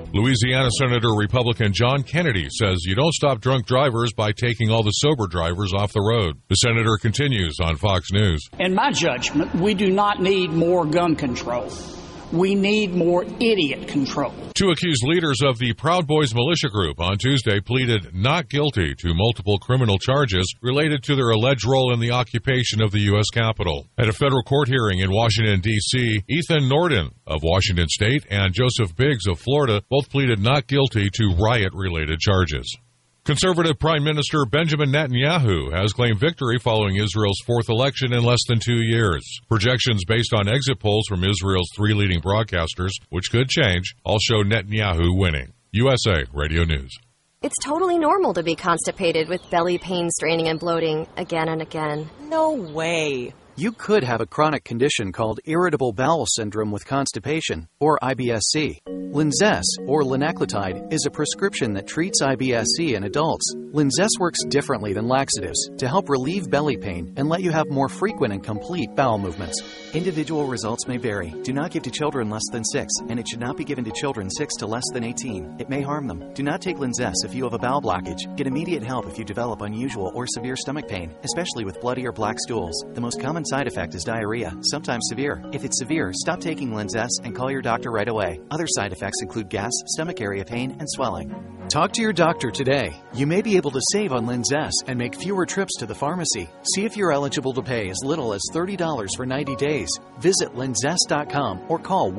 Louisiana Senator Republican John Kennedy says you don't stop drunk drivers by taking all the sober drivers off the road. The senator continues on Fox News. In my judgment, we do not need more gun control. We need more idiot control. Two accused leaders of the Proud Boys militia group on Tuesday pleaded not guilty to multiple criminal charges related to their alleged role in the occupation of the U.S. Capitol. At a federal court hearing in Washington, D.C., Ethan Norden of Washington State and Joseph Biggs of Florida both pleaded not guilty to riot-related charges. Conservative Prime Minister Benjamin Netanyahu has claimed victory following Israel's fourth election in less than 2 years. Projections based on exit polls from Israel's three leading broadcasters, which could change, all show Netanyahu winning. USA Radio News. It's totally normal to be constipated with belly pain, straining, and bloating again and again. No way. You could have a chronic condition called irritable bowel syndrome with constipation, or IBS-C. Linzess, or linaclotide, is a prescription that treats IBS-C in adults. Linzess works differently than laxatives to help relieve belly pain and let you have more frequent and complete bowel movements. Individual results may vary. Do not give to children less than 6, and it should not be given to children 6 to less than 18. It may harm them. Do not take Linzess if you have a bowel blockage. Get immediate help if you develop unusual or severe stomach pain, especially with bloody or black stools. The most common side effect is diarrhea, sometimes severe. If it's severe, stop taking Linzess and call your doctor right away. Other side effects include gas, stomach area pain, and swelling. Talk to your doctor today. You may be able to save on Linzess and make fewer trips to the pharmacy. See if you're eligible to pay as little as $30 for 90 days. Visit linzess.com or call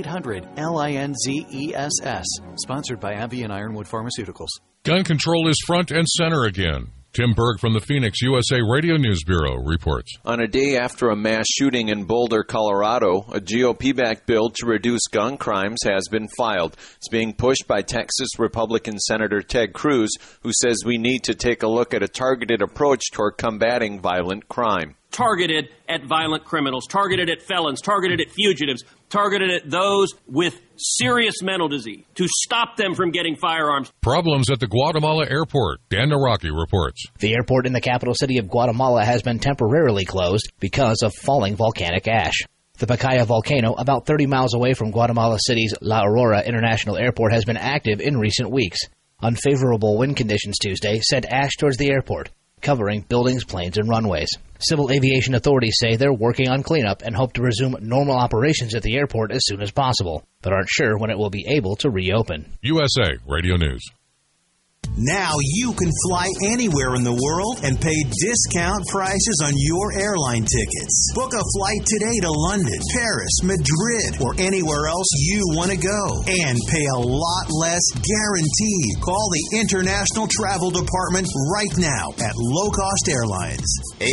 1-800-LINZESS. Sponsored by AbbVie and Ironwood Pharmaceuticals. Gun control is front and center again. Tim Berg from the Phoenix USA Radio News Bureau reports. On a day after a mass shooting in Boulder, Colorado, a GOP-backed bill to reduce gun crimes has been filed. It's being pushed by Texas Republican Senator Ted Cruz, who says we need to take a look at a targeted approach toward combating violent crime. Targeted at violent criminals, targeted at felons, targeted at fugitives, targeted at those with serious mental disease, to stop them from getting firearms. Problems at the Guatemala airport. Dan Naraki reports. The airport in the capital city of Guatemala has been temporarily closed because of falling volcanic ash. The Pacaya volcano, about 30 miles away from Guatemala City's La Aurora International Airport, has been active in recent weeks. Unfavorable wind conditions Tuesday sent ash towards the airport, covering buildings, planes, and runways. Civil aviation authorities say they're working on cleanup and hope to resume normal operations at the airport as soon as possible, but aren't sure when it will be able to reopen. USA Radio News. Now you can fly anywhere in the world and pay discount prices on your airline tickets. Book a flight today to London, Paris, Madrid, or anywhere else you want to go. And pay a lot less guaranteed. Call the International Travel Department right now at Low Cost Airlines.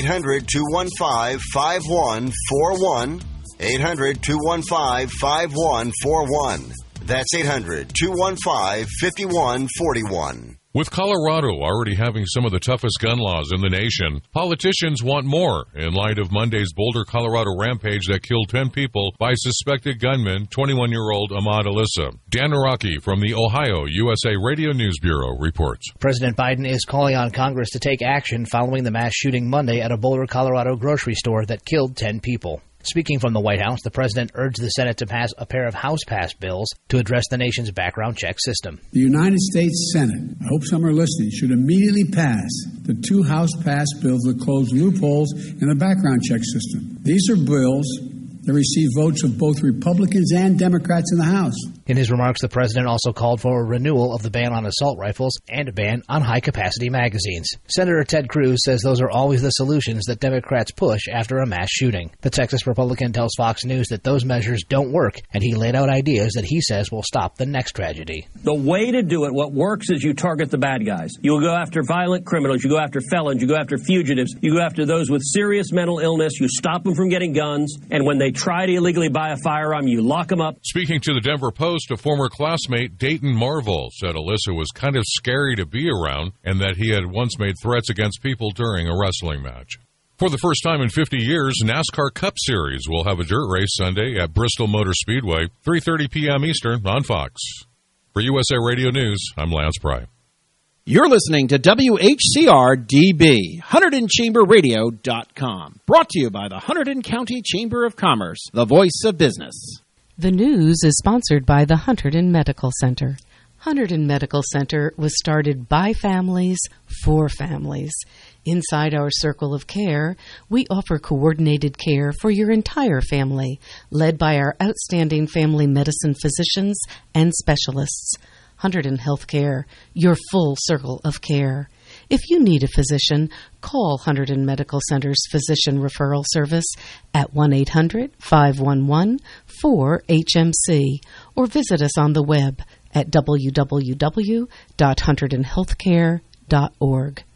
800-215-5141. 800-215-5141. That's 800-215-5141. With Colorado already having some of the toughest gun laws in the nation, politicians want more in light of Monday's Boulder, Colorado rampage that killed 10 people by suspected gunman, 21-year-old Ahmad Alissa. Dan Naraki from the Ohio USA Radio News Bureau reports. President Biden is calling on Congress to take action following the mass shooting Monday at a Boulder, Colorado grocery store that killed 10 people. Speaking from the White House, the president urged the Senate to pass a pair of House-passed bills to address the nation's background check system. The United States Senate, I hope some are listening, should immediately pass the two House-passed bills that close loopholes in the background check system. These are bills that receive votes of both Republicans and Democrats in the House. In his remarks, the president also called for a renewal of the ban on assault rifles and a ban on high-capacity magazines. Senator Ted Cruz says those are always the solutions that Democrats push after a mass shooting. The Texas Republican tells Fox News that those measures don't work, and he laid out ideas that he says will stop the next tragedy. The way to do it, what works is you target the bad guys. You go after violent criminals, you go after felons, you go after fugitives, you go after those with serious mental illness, you stop them from getting guns, and when they try to illegally buy a firearm, you lock them up. Speaking to the Denver Post, a former classmate, Dayton Marvel, said Alissa was kind of scary to be around and that he had once made threats against people during a wrestling match. For the first time in 50 years, NASCAR Cup Series will have a dirt race Sunday at Bristol Motor Speedway, 3:30 p.m. Eastern on Fox. For USA Radio News, I'm Lance Pry. You're listening to WHCR-DB, HunterdonChamberRadio.com. Brought to you by the Hunterdon County Chamber of Commerce, the voice of business. The news is sponsored by the Hunterdon Medical Center. Hunterdon Medical Center was started by families for families. Inside our circle of care, we offer coordinated care for your entire family, led by our outstanding family medicine physicians and specialists. Hunterdon Healthcare, your full circle of care. If you need a physician, call Hunterdon Medical Center's Physician Referral Service at 1-800-511-4HMC or visit us on the web at www.hunterdonhealthcare.org.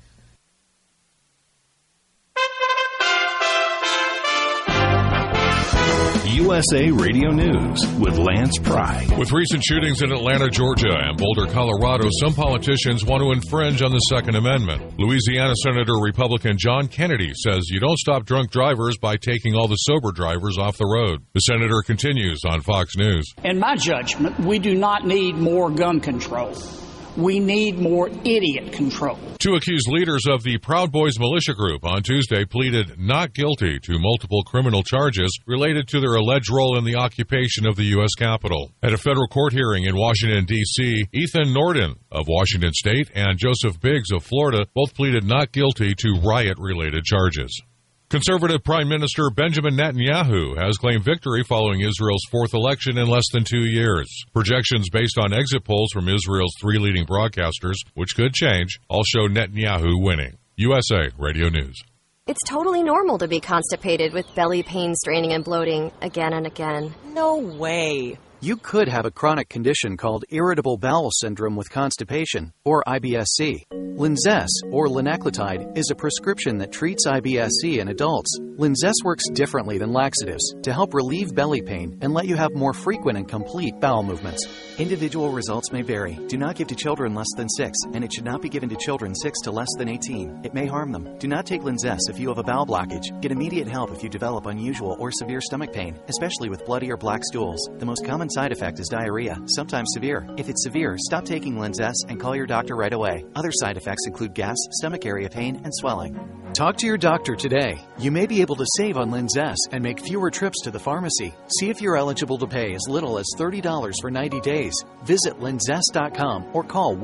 USA Radio News with Lance Pry. With recent shootings in Atlanta, Georgia, and Boulder, Colorado, some politicians want to infringe on the Second Amendment. Louisiana Senator Republican John Kennedy says you don't stop drunk drivers by taking all the sober drivers off the road. The senator continues on Fox News. In my judgment, we do not need more gun control. We need more idiot control. Two accused leaders of the Proud Boys militia group on Tuesday pleaded not guilty to multiple criminal charges related to their alleged role in the occupation of the U.S. Capitol. At a federal court hearing in Washington, D.C., Ethan Norden of Washington State and Joseph Biggs of Florida both pleaded not guilty to riot-related charges. Conservative Prime Minister Benjamin Netanyahu has claimed victory following Israel's fourth election in less than 2 years. Projections based on exit polls from Israel's three leading broadcasters, which could change, all show Netanyahu winning. USA Radio News. It's totally normal to be constipated with belly pain, straining, and bloating again and again. No way. You could have a chronic condition called irritable bowel syndrome with constipation, or IBS-C. Linzess, or linaclotide, is a prescription that treats IBS-C in adults. Linzess works differently than laxatives to help relieve belly pain and let you have more frequent and complete bowel movements. Individual results may vary. Do not give to children less than 6, and it should not be given to children 6 to less than 18. It may harm them. Do not take Linzess if you have a bowel blockage. Get immediate help if you develop unusual or severe stomach pain, especially with bloody or black stools. The most common side effect is diarrhea, sometimes severe. If it's severe, stop taking Linzess and call your doctor right away. Other side effects include gas, stomach area pain, and swelling. Talk to your doctor today. You may be able to save on Linzess and make fewer trips to the pharmacy. See if you're eligible to pay as little as $30 for 90 days. Visit linzess.com or call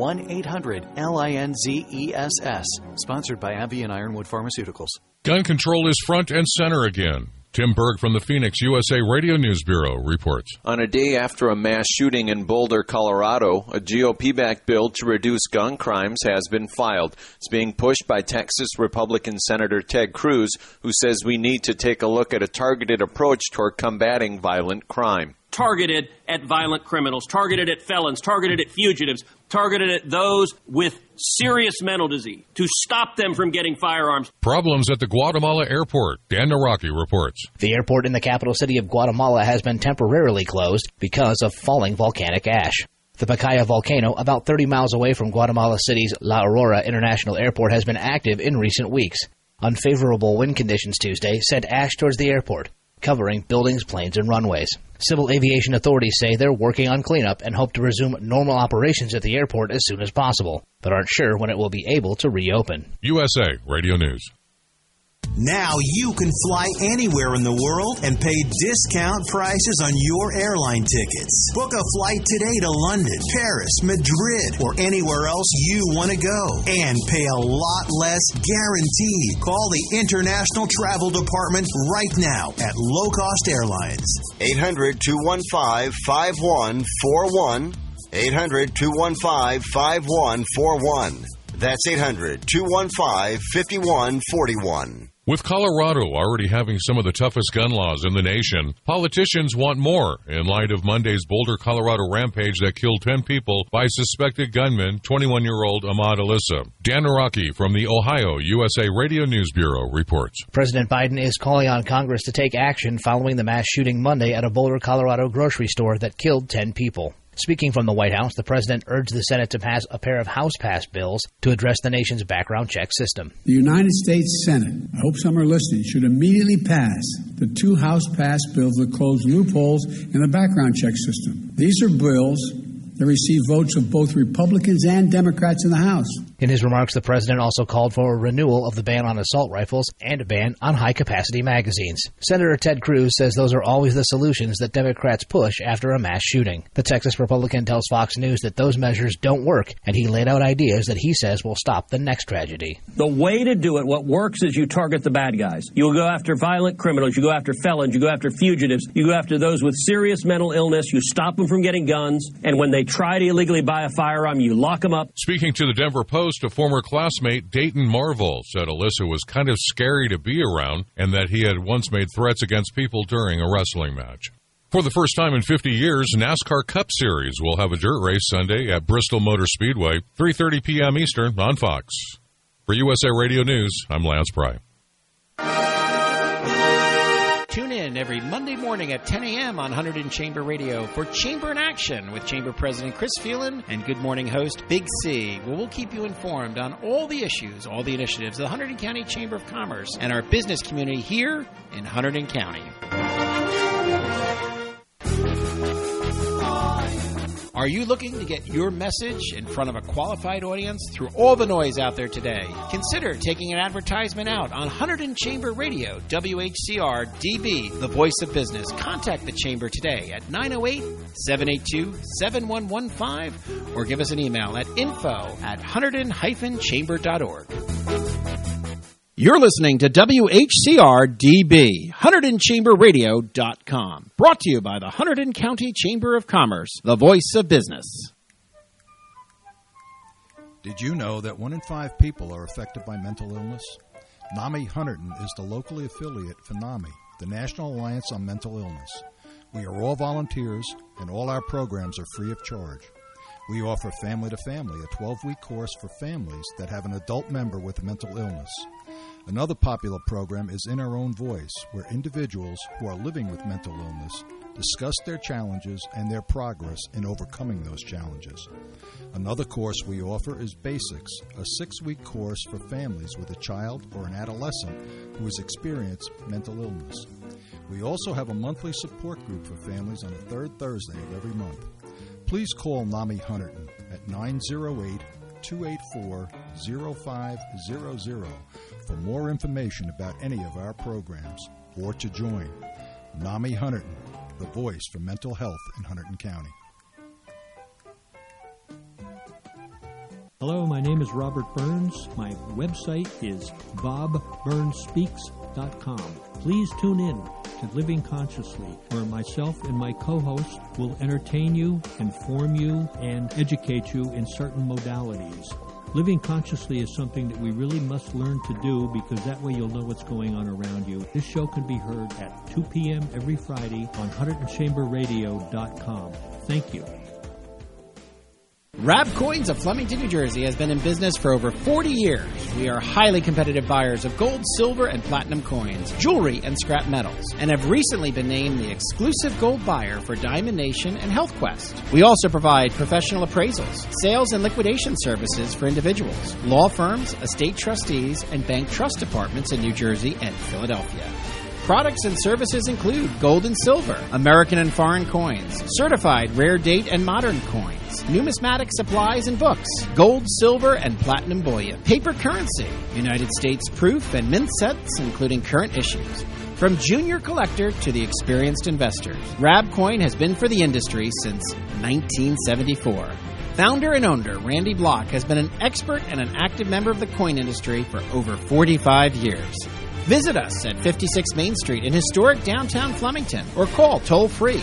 1-800-LINZESS. Sponsored by AbbVie and Ironwood Pharmaceuticals. Gun control is front and center again. Tim Berg from the Phoenix USA Radio News Bureau reports. On a day after a mass shooting in Boulder, Colorado, a GOP-backed bill to reduce gun crimes has been filed. It's being pushed by Texas Republican Senator Ted Cruz, who says we need to take a look at a targeted approach toward combating violent crime. Targeted at violent criminals, targeted at felons, targeted at fugitives, targeted at those with serious mental disease, to stop them from getting firearms. Problems at the Guatemala airport. Dan Naraki reports. The airport in the capital city of Guatemala has been temporarily closed because of falling volcanic ash. The Pacaya volcano, about 30 miles away from Guatemala City's La Aurora International Airport, has been active in recent weeks. Unfavorable wind conditions Tuesday sent ash towards the airport, covering buildings, planes, and runways. Civil aviation authorities say they're working on cleanup and hope to resume normal operations at the airport as soon as possible, but aren't sure when it will be able to reopen. USA Radio News. Now you can fly anywhere in the world and pay discount prices on your airline tickets. Book a flight today to London, Paris, Madrid, or anywhere else you want to go. And pay a lot less guaranteed. Call the International Travel Department right now at Low Cost Airlines. 800-215-5141. 800-215-5141. That's 800-215-5141. With Colorado already having some of the toughest gun laws in the nation, politicians want more in light of Monday's Boulder, Colorado rampage that killed 10 people by suspected gunman, 21-year-old Ahmad Alissa. Dan Naraki from the Ohio USA Radio News Bureau reports. President Biden is calling on Congress to take action following the mass shooting Monday at a Boulder, Colorado grocery store that killed 10 people. Speaking from the White House, the president urged the Senate to pass a pair of House pass bills to address the nation's background check system. The United States Senate, I hope some are listening, should immediately pass the 2 House pass bills that close loopholes in the background check system. These are bills that received votes of both Republicans and Democrats in the House. In his remarks, the president also called for a renewal of the ban on assault rifles and a ban on high-capacity magazines. Senator Ted Cruz says those are always the solutions that Democrats push after a mass shooting. The Texas Republican tells Fox News that those measures don't work, and he laid out ideas that he says will stop the next tragedy. The way to do it, what works is you target the bad guys. You go after violent criminals, you go after felons, you go after fugitives, you go after those with serious mental illness, you stop them from getting guns, and when they try to illegally buy a firearm, you lock them up. Speaking to the Denver Post, a former classmate, Dayton Marvel, said Alyssa was kind of scary to be around and that he had once made threats against people during a wrestling match. For the first time in 50 years, NASCAR Cup Series will have a dirt race Sunday at Bristol Motor Speedway, 3:30 p.m. Eastern on Fox. For USA Radio News, I'm Lance Pry. Tune in every Monday morning at 10 a.m. on Hunterdon in Chamber Radio for Chamber in Action with Chamber President Chris Phelan and Good Morning host Big C, where we'll keep you informed on all the issues, all the initiatives of the Hunterdon County Chamber of Commerce and our business community here in Hunterdon County. Are you looking to get your message in front of a qualified audience through all the noise out there today? Consider taking an advertisement out on Hunterdon Chamber Radio, WHCR DB, the voice of business. Contact the Chamber today at 908-782-7115 or give us an email at info@hunterdon-chamber.org. You're listening to WHCR DB, HunterdonChamberRadio.com. Brought to you by the Hunterdon County Chamber of Commerce, the voice of business. Did you know that 1 in 5 people are affected by mental illness? NAMI Hunterdon is the locally affiliate for NAMI, the National Alliance on Mental Illness. We are all volunteers, and all our programs are free of charge. We offer Family to Family, a 12-week course for families that have an adult member with a mental illness. Another popular program is In Our Own Voice, where individuals who are living with mental illness discuss their challenges and their progress in overcoming those challenges. Another course we offer is Basics, a 6-week course for families with a child or an adolescent who has experienced mental illness. We also have a monthly support group for families on the third Thursday of every month. Please call NAMI Hunterdon at 908-284-0500 for more information about any of our programs or to join. NAMI Hunterdon, the voice for mental health in Hunterdon County. Hello, my name is Robert Burns. My website is bobburnsspeaks.com. Please tune in to Living Consciously, where myself and my co-host will entertain you, inform you, and educate you in certain modalities. Living consciously is something that we really must learn to do, because that way you'll know what's going on around you. This show can be heard at 2 p.m. every Friday on HunterdonChamberRadio.com. Thank you. Rab Coins of Flemington, New Jersey has been in business for over 40 years. We are highly competitive buyers of gold, silver, and platinum coins, jewelry, and scrap metals, and have recently been named the exclusive gold buyer for Diamond Nation and Health Quest. We also provide professional appraisals, sales and liquidation services for individuals, law firms, estate trustees, and bank trust departments in New Jersey and Philadelphia. Products and services include gold and silver, American and foreign coins, certified rare date and modern coins, numismatic supplies and books, gold, silver, and platinum bullion, paper currency, United States proof and mint sets, including current issues. From junior collector to the experienced investor, Rab Coin has been for the industry since 1974. Founder and owner Randy Block has been an expert and an active member of the coin industry for over 45 years. Visit us at 56 Main Street in historic downtown Flemington or call toll-free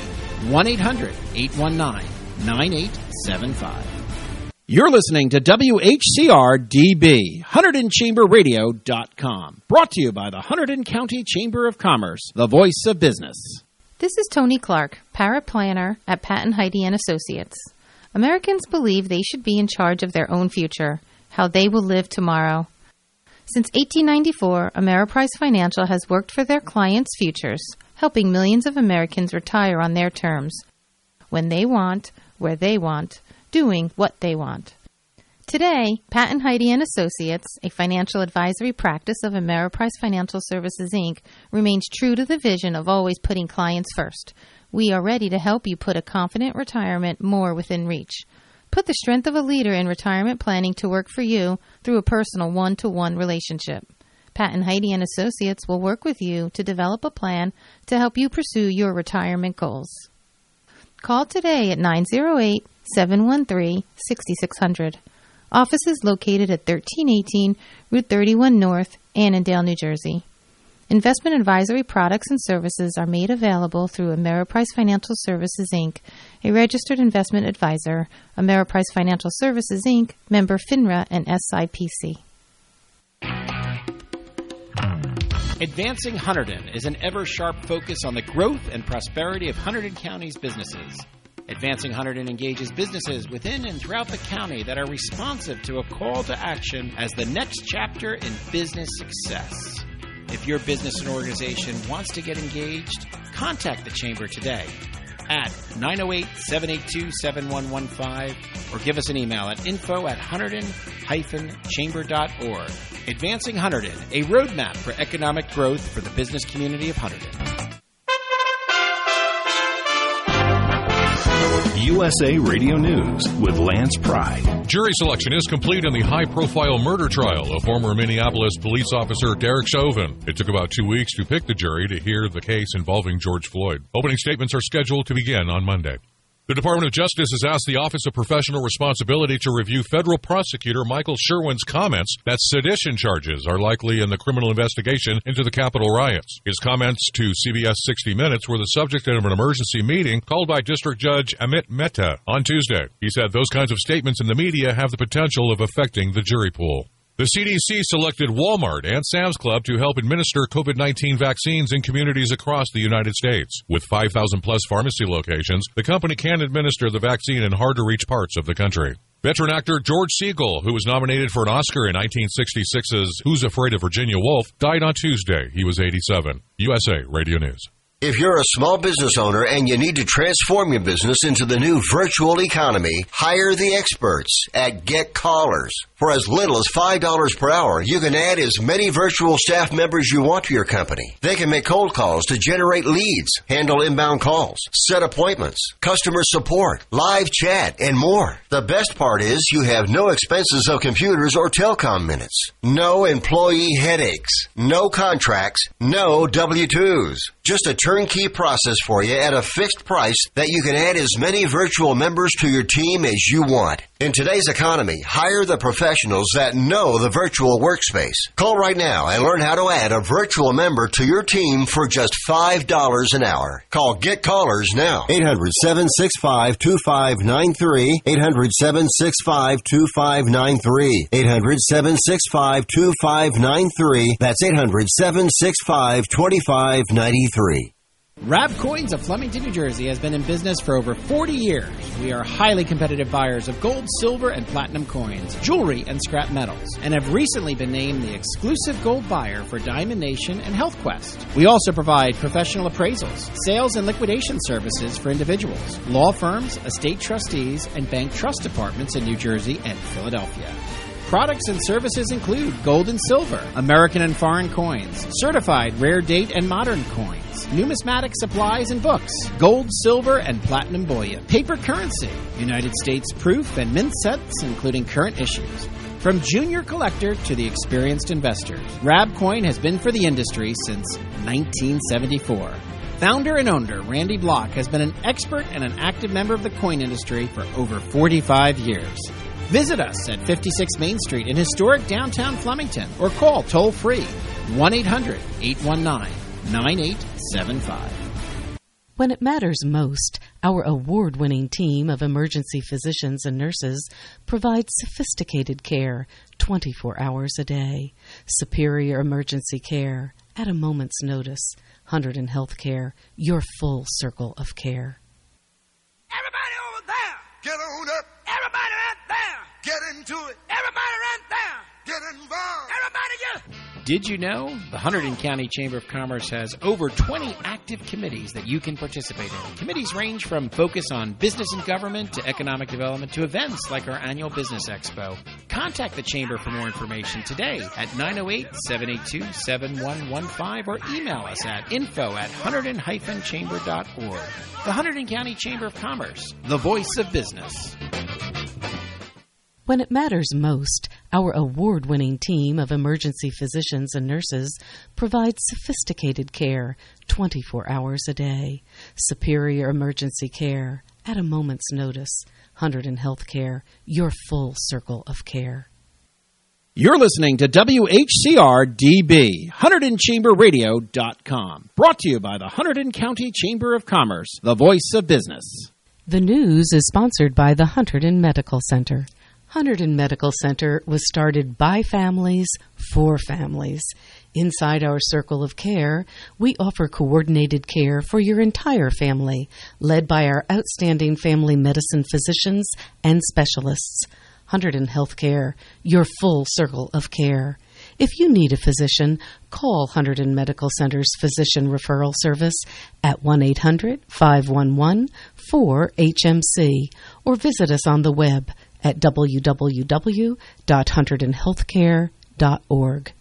1-800-819-9875. You're listening to WHCR DB, HunterdonChamberRadio.com. Brought to you by the Hunterdon County Chamber of Commerce, the voice of business. This is Tony Clark, paraplanner at Patton Heide & Associates. Americans believe they should be in charge of their own future, how they will live tomorrow. Since 1894, Ameriprise Financial has worked for their clients' futures, helping millions of Americans retire on their terms, when they want, where they want, doing what they want. Today, Patton Heide & Associates, a financial advisory practice of Ameriprise Financial Services, Inc., remains true to the vision of always putting clients first. We are ready to help you put a confident retirement more within reach. Put the strength of a leader in retirement planning to work for you through a personal one-to-one relationship. Pat and Heidi and Associates will work with you to develop a plan to help you pursue your retirement goals. Call today at 908-713-6600. Office is located at 1318 Route 31 North, Annandale, New Jersey. Investment advisory products and services are made available through Ameriprise Financial Services, Inc., a registered investment advisor. Ameriprise Financial Services, Inc., member FINRA and SIPC. Advancing Hunterdon is an ever-sharp focus on the growth and prosperity of Hunterdon County's businesses. Advancing Hunterdon engages businesses within and throughout the county that are responsive to a call to action as the next chapter in business success. If your business and organization wants to get engaged, contact the Chamber today at 908-782-7115 or give us an email at info@hunterdon-chamber.org. Advancing Hunterdon, a roadmap for economic growth for the business community of Hunterdon. USA Radio News with Lance Pride. Jury selection is complete in the high-profile murder trial of former Minneapolis police officer Derek Chauvin. It took about 2 weeks to pick the jury to hear the case involving George Floyd. Opening statements are scheduled to begin on Monday. The Department of Justice has asked the Office of Professional Responsibility to review federal prosecutor Michael Sherwin's comments that sedition charges are likely in the criminal investigation into the Capitol riots. His comments to CBS 60 Minutes were the subject of an emergency meeting called by District Judge Amit Mehta on Tuesday. He said those kinds of statements in the media have the potential of affecting the jury pool. The CDC selected Walmart and Sam's Club to help administer COVID-19 vaccines in communities across the United States. With 5,000-plus pharmacy locations, the company can administer the vaccine in hard-to-reach parts of the country. Veteran actor George Segal, who was nominated for an Oscar in 1966's Who's Afraid of Virginia Woolf, died on Tuesday. He was 87. USA Radio News. If you're a small business owner and you need to transform your business into the new virtual economy, hire the experts at Get Callers. For as little as $5 per hour, you can add as many virtual staff members you want to your company. They can make cold calls to generate leads, handle inbound calls, set appointments, customer support, live chat, and more. The best part is you have no expenses of computers or telecom minutes. No employee headaches. No contracts. No W-2s. Just a turnkey process for you at a fixed price that you can add as many virtual members to your team as you want. In today's economy, hire the professionals that know the virtual workspace. Call right now and learn how to add a virtual member to your team for just $5 an hour. Call Get Callers now. 800-765-2593. 800-765-2593. 800-765-2593. That's 800-765-2593. Rab Coins of Flemington, New Jersey has been in business for over 40 years. We are highly competitive buyers of gold, silver, and platinum coins, jewelry, and scrap metals, and have recently been named the exclusive gold buyer for Diamond Nation and Health Quest. We also provide professional appraisals, sales and liquidation services for individuals, law firms, estate trustees, and bank trust departments in New Jersey and Philadelphia. Products and services include gold and silver, American and foreign coins, certified rare date and modern coins, numismatic supplies and books, gold, silver, and platinum bullion, paper currency, United States proof and mint sets, including current issues. From junior collector to the experienced investors, Rab Coin has been for the industry since 1974. Founder and owner Randy Block has been an expert and an active member of the coin industry for over 45 years. Visit us at 56 Main Street in historic downtown Flemington or call toll-free 1-800-819-9875. When it matters most, our award-winning team of emergency physicians and nurses provides sophisticated care 24 hours a day. Superior emergency care at a moment's notice. Hunterdon Healthcare, your full circle of care. Everybody over there! Get on up! Everybody right there! Get into it! Everybody right there! Get involved! Everybody, Did you know? The Hunterdon County Chamber of Commerce has over 20 active committees that you can participate in. Committees range from focus on business and government to economic development to events like our annual Business Expo. Contact the Chamber for more information today at 908-782-7115 or email us at info@hunterdon-chamber.org. The Hunterdon County Chamber of Commerce, the voice of business. When it matters most, our award-winning team of emergency physicians and nurses provides sophisticated care 24 hours a day. Superior emergency care at a moment's notice. Hunterdon Healthcare, your full circle of care. You're listening to WHCR-DB, HunterdonChamberRadio.com. Brought to you by the Hunterdon County Chamber of Commerce, the voice of business. The news is sponsored by the Hunterdon Medical Center. Hunterdon Medical Center was started by families for families. Inside our circle of care, we offer coordinated care for your entire family, led by our outstanding family medicine physicians and specialists. Hunterdon Healthcare, your full circle of care. If you need a physician, call Hunterdon Medical Center's Physician Referral Service at 1-800-511-4HMC or visit us on the web at www.hunterdonhealthcare.org.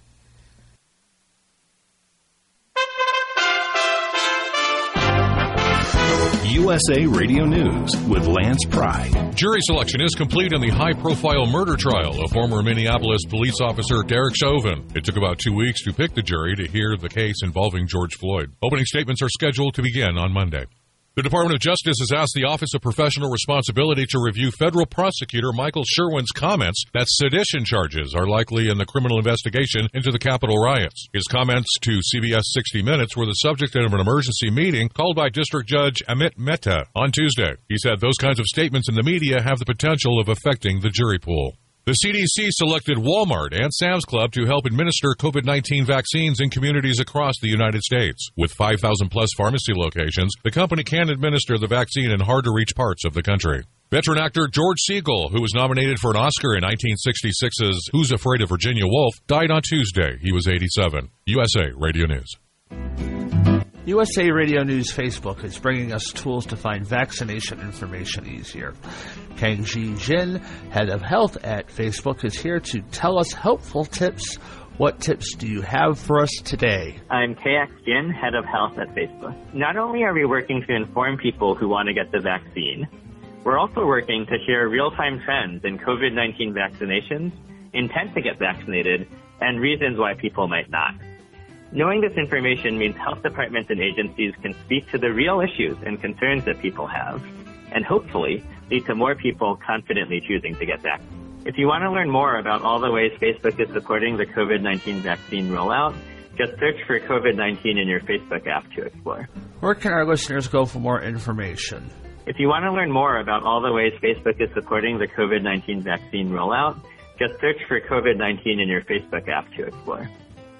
USA Radio News with Lance Pry. Jury selection is complete in the high-profile murder trial of former Minneapolis police officer Derek Chauvin. It took about 2 weeks to pick the jury to hear the case involving George Floyd. Opening statements are scheduled to begin on Monday. The Department of Justice has asked the Office of Professional Responsibility to review federal prosecutor Michael Sherwin's comments that sedition charges are likely in the criminal investigation into the Capitol riots. His comments to CBS 60 Minutes were the subject of an emergency meeting called by District Judge Amit Mehta on Tuesday. He said those kinds of statements in the media have the potential of affecting the jury pool. The CDC selected Walmart and Sam's Club to help administer COVID-19 vaccines in communities across the United States. With 5,000-plus pharmacy locations, the company can administer the vaccine in hard-to-reach parts of the country. Veteran actor George Segal, who was nominated for an Oscar in 1966's Who's Afraid of Virginia Woolf, died on Tuesday. He was 87. USA Radio News. USA Radio News Facebook is bringing us tools to find vaccination information easier. Kang-Ji Jin, head of health at Facebook, is here to tell us helpful tips. What tips do you have for us today? I'm KX Jin, head of health at Facebook. Not only are we working to inform people who want to get the vaccine, we're also working to share real-time trends in COVID-19 vaccinations, intent to get vaccinated, and reasons why people might not. Knowing this information means health departments and agencies can speak to the real issues and concerns that people have, and hopefully lead to more people confidently choosing to get vaccinated. If you want to learn more about all the ways Facebook is supporting the COVID-19 vaccine rollout, just search for COVID-19 in your Facebook app to explore. Where can our listeners go for more information? If you want to learn more about all the ways Facebook is supporting the COVID-19 vaccine rollout, just search for COVID-19 in your Facebook app to explore.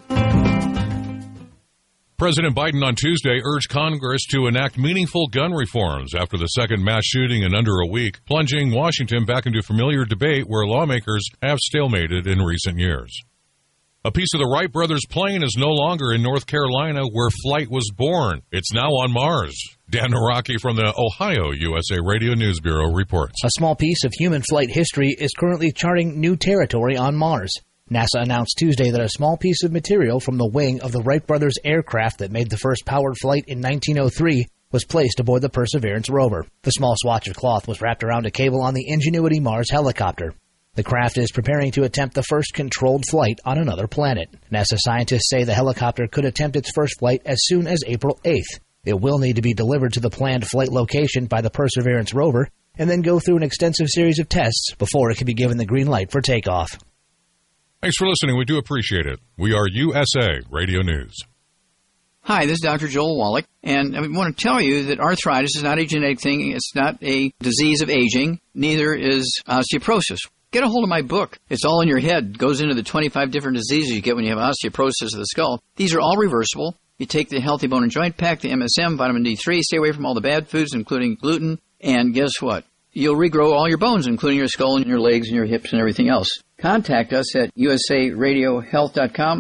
President Biden on Tuesday urged Congress to enact meaningful gun reforms after the second mass shooting in under a week, plunging Washington back into familiar debate where lawmakers have stalemated in recent years. A piece of the Wright brothers' plane is no longer in North Carolina where flight was born. It's now on Mars. Dan Naraki from the Ohio USA Radio News Bureau reports. A small piece of human flight history is currently charting new territory on Mars. NASA announced Tuesday that a small piece of material from the wing of the Wright brothers aircraft that made the first powered flight in 1903 was placed aboard the Perseverance rover. The small swatch of cloth was wrapped around a cable on the Ingenuity Mars helicopter. The craft is preparing to attempt the first controlled flight on another planet. NASA scientists say the helicopter could attempt its first flight as soon as April 8th. It will need to be delivered to the planned flight location by the Perseverance rover and then go through an extensive series of tests before it can be given the green light for takeoff. Thanks for listening. We do appreciate it. We are USA Radio News. Hi, this is Dr. Joel Wallach, and I want to tell you that arthritis is not a genetic thing. It's not a disease of aging. Neither is osteoporosis. Get a hold of my book. It's all in your head. It goes into the 25 different diseases you get when you have osteoporosis of the skull. These are all reversible. You take the Healthy Bone and Joint Pack, the MSM, vitamin D3, stay away from all the bad foods, including gluten, and guess what? You'll regrow all your bones, including your skull and your legs and your hips and everything else. Contact us at usaradiohealth.com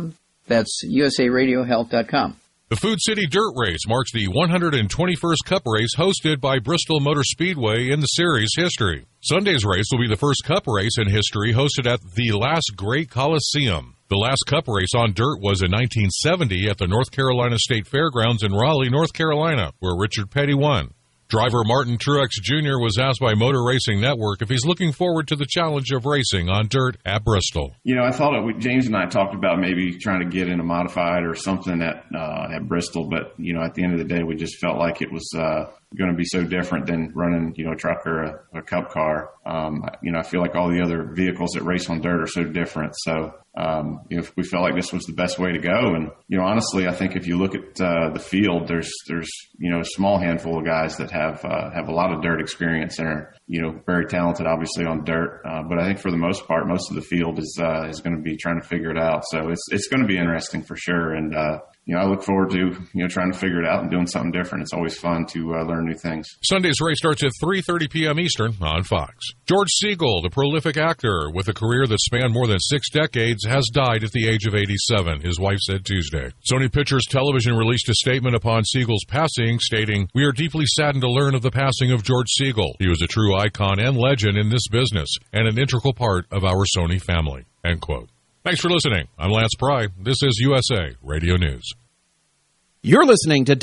That's usaradiohealth.com. The Food City Dirt Race marks the 121st Cup race hosted by Bristol Motor Speedway in the series' history. Sunday's race will be the first Cup race in history hosted at the Last Great Coliseum. The last Cup race on dirt was in 1970 at the North Carolina State Fairgrounds in Raleigh, North Carolina, where Richard Petty won. Driver Martin Truex Jr. was asked by Motor Racing Network if he's looking forward to the challenge of racing on dirt at Bristol. I thought James and I talked about maybe trying to get in a modified or something at Bristol, but, at the end of the day, we just felt like it was going to be so different than running, a truck or a Cup car. I feel like all the other vehicles that race on dirt are so different. So, we felt like this was the best way to go. And, honestly, I think if you look at the field, there's a small handful of guys that have a lot of dirt experience and are, very talented, obviously, on dirt. But I think for the most part, most of the field is going to be trying to figure it out. So it's going to be interesting for sure. And, I look forward to, trying to figure it out and doing something different. It's always fun to learn new things. Sunday's race starts at 3:30 p.m. Eastern on Fox. George Segal, the prolific actor with a career that spanned more than 6 decades, has died at the age of 87, his wife said Tuesday. Sony Pictures Television released a statement upon Segal's passing, stating, "We are deeply saddened to learn of the passing of George Segal. He was a true icon and legend in this business and an integral part of our Sony family." End quote. Thanks for listening. I'm Lance Pry. This is USA Radio News. You're listening to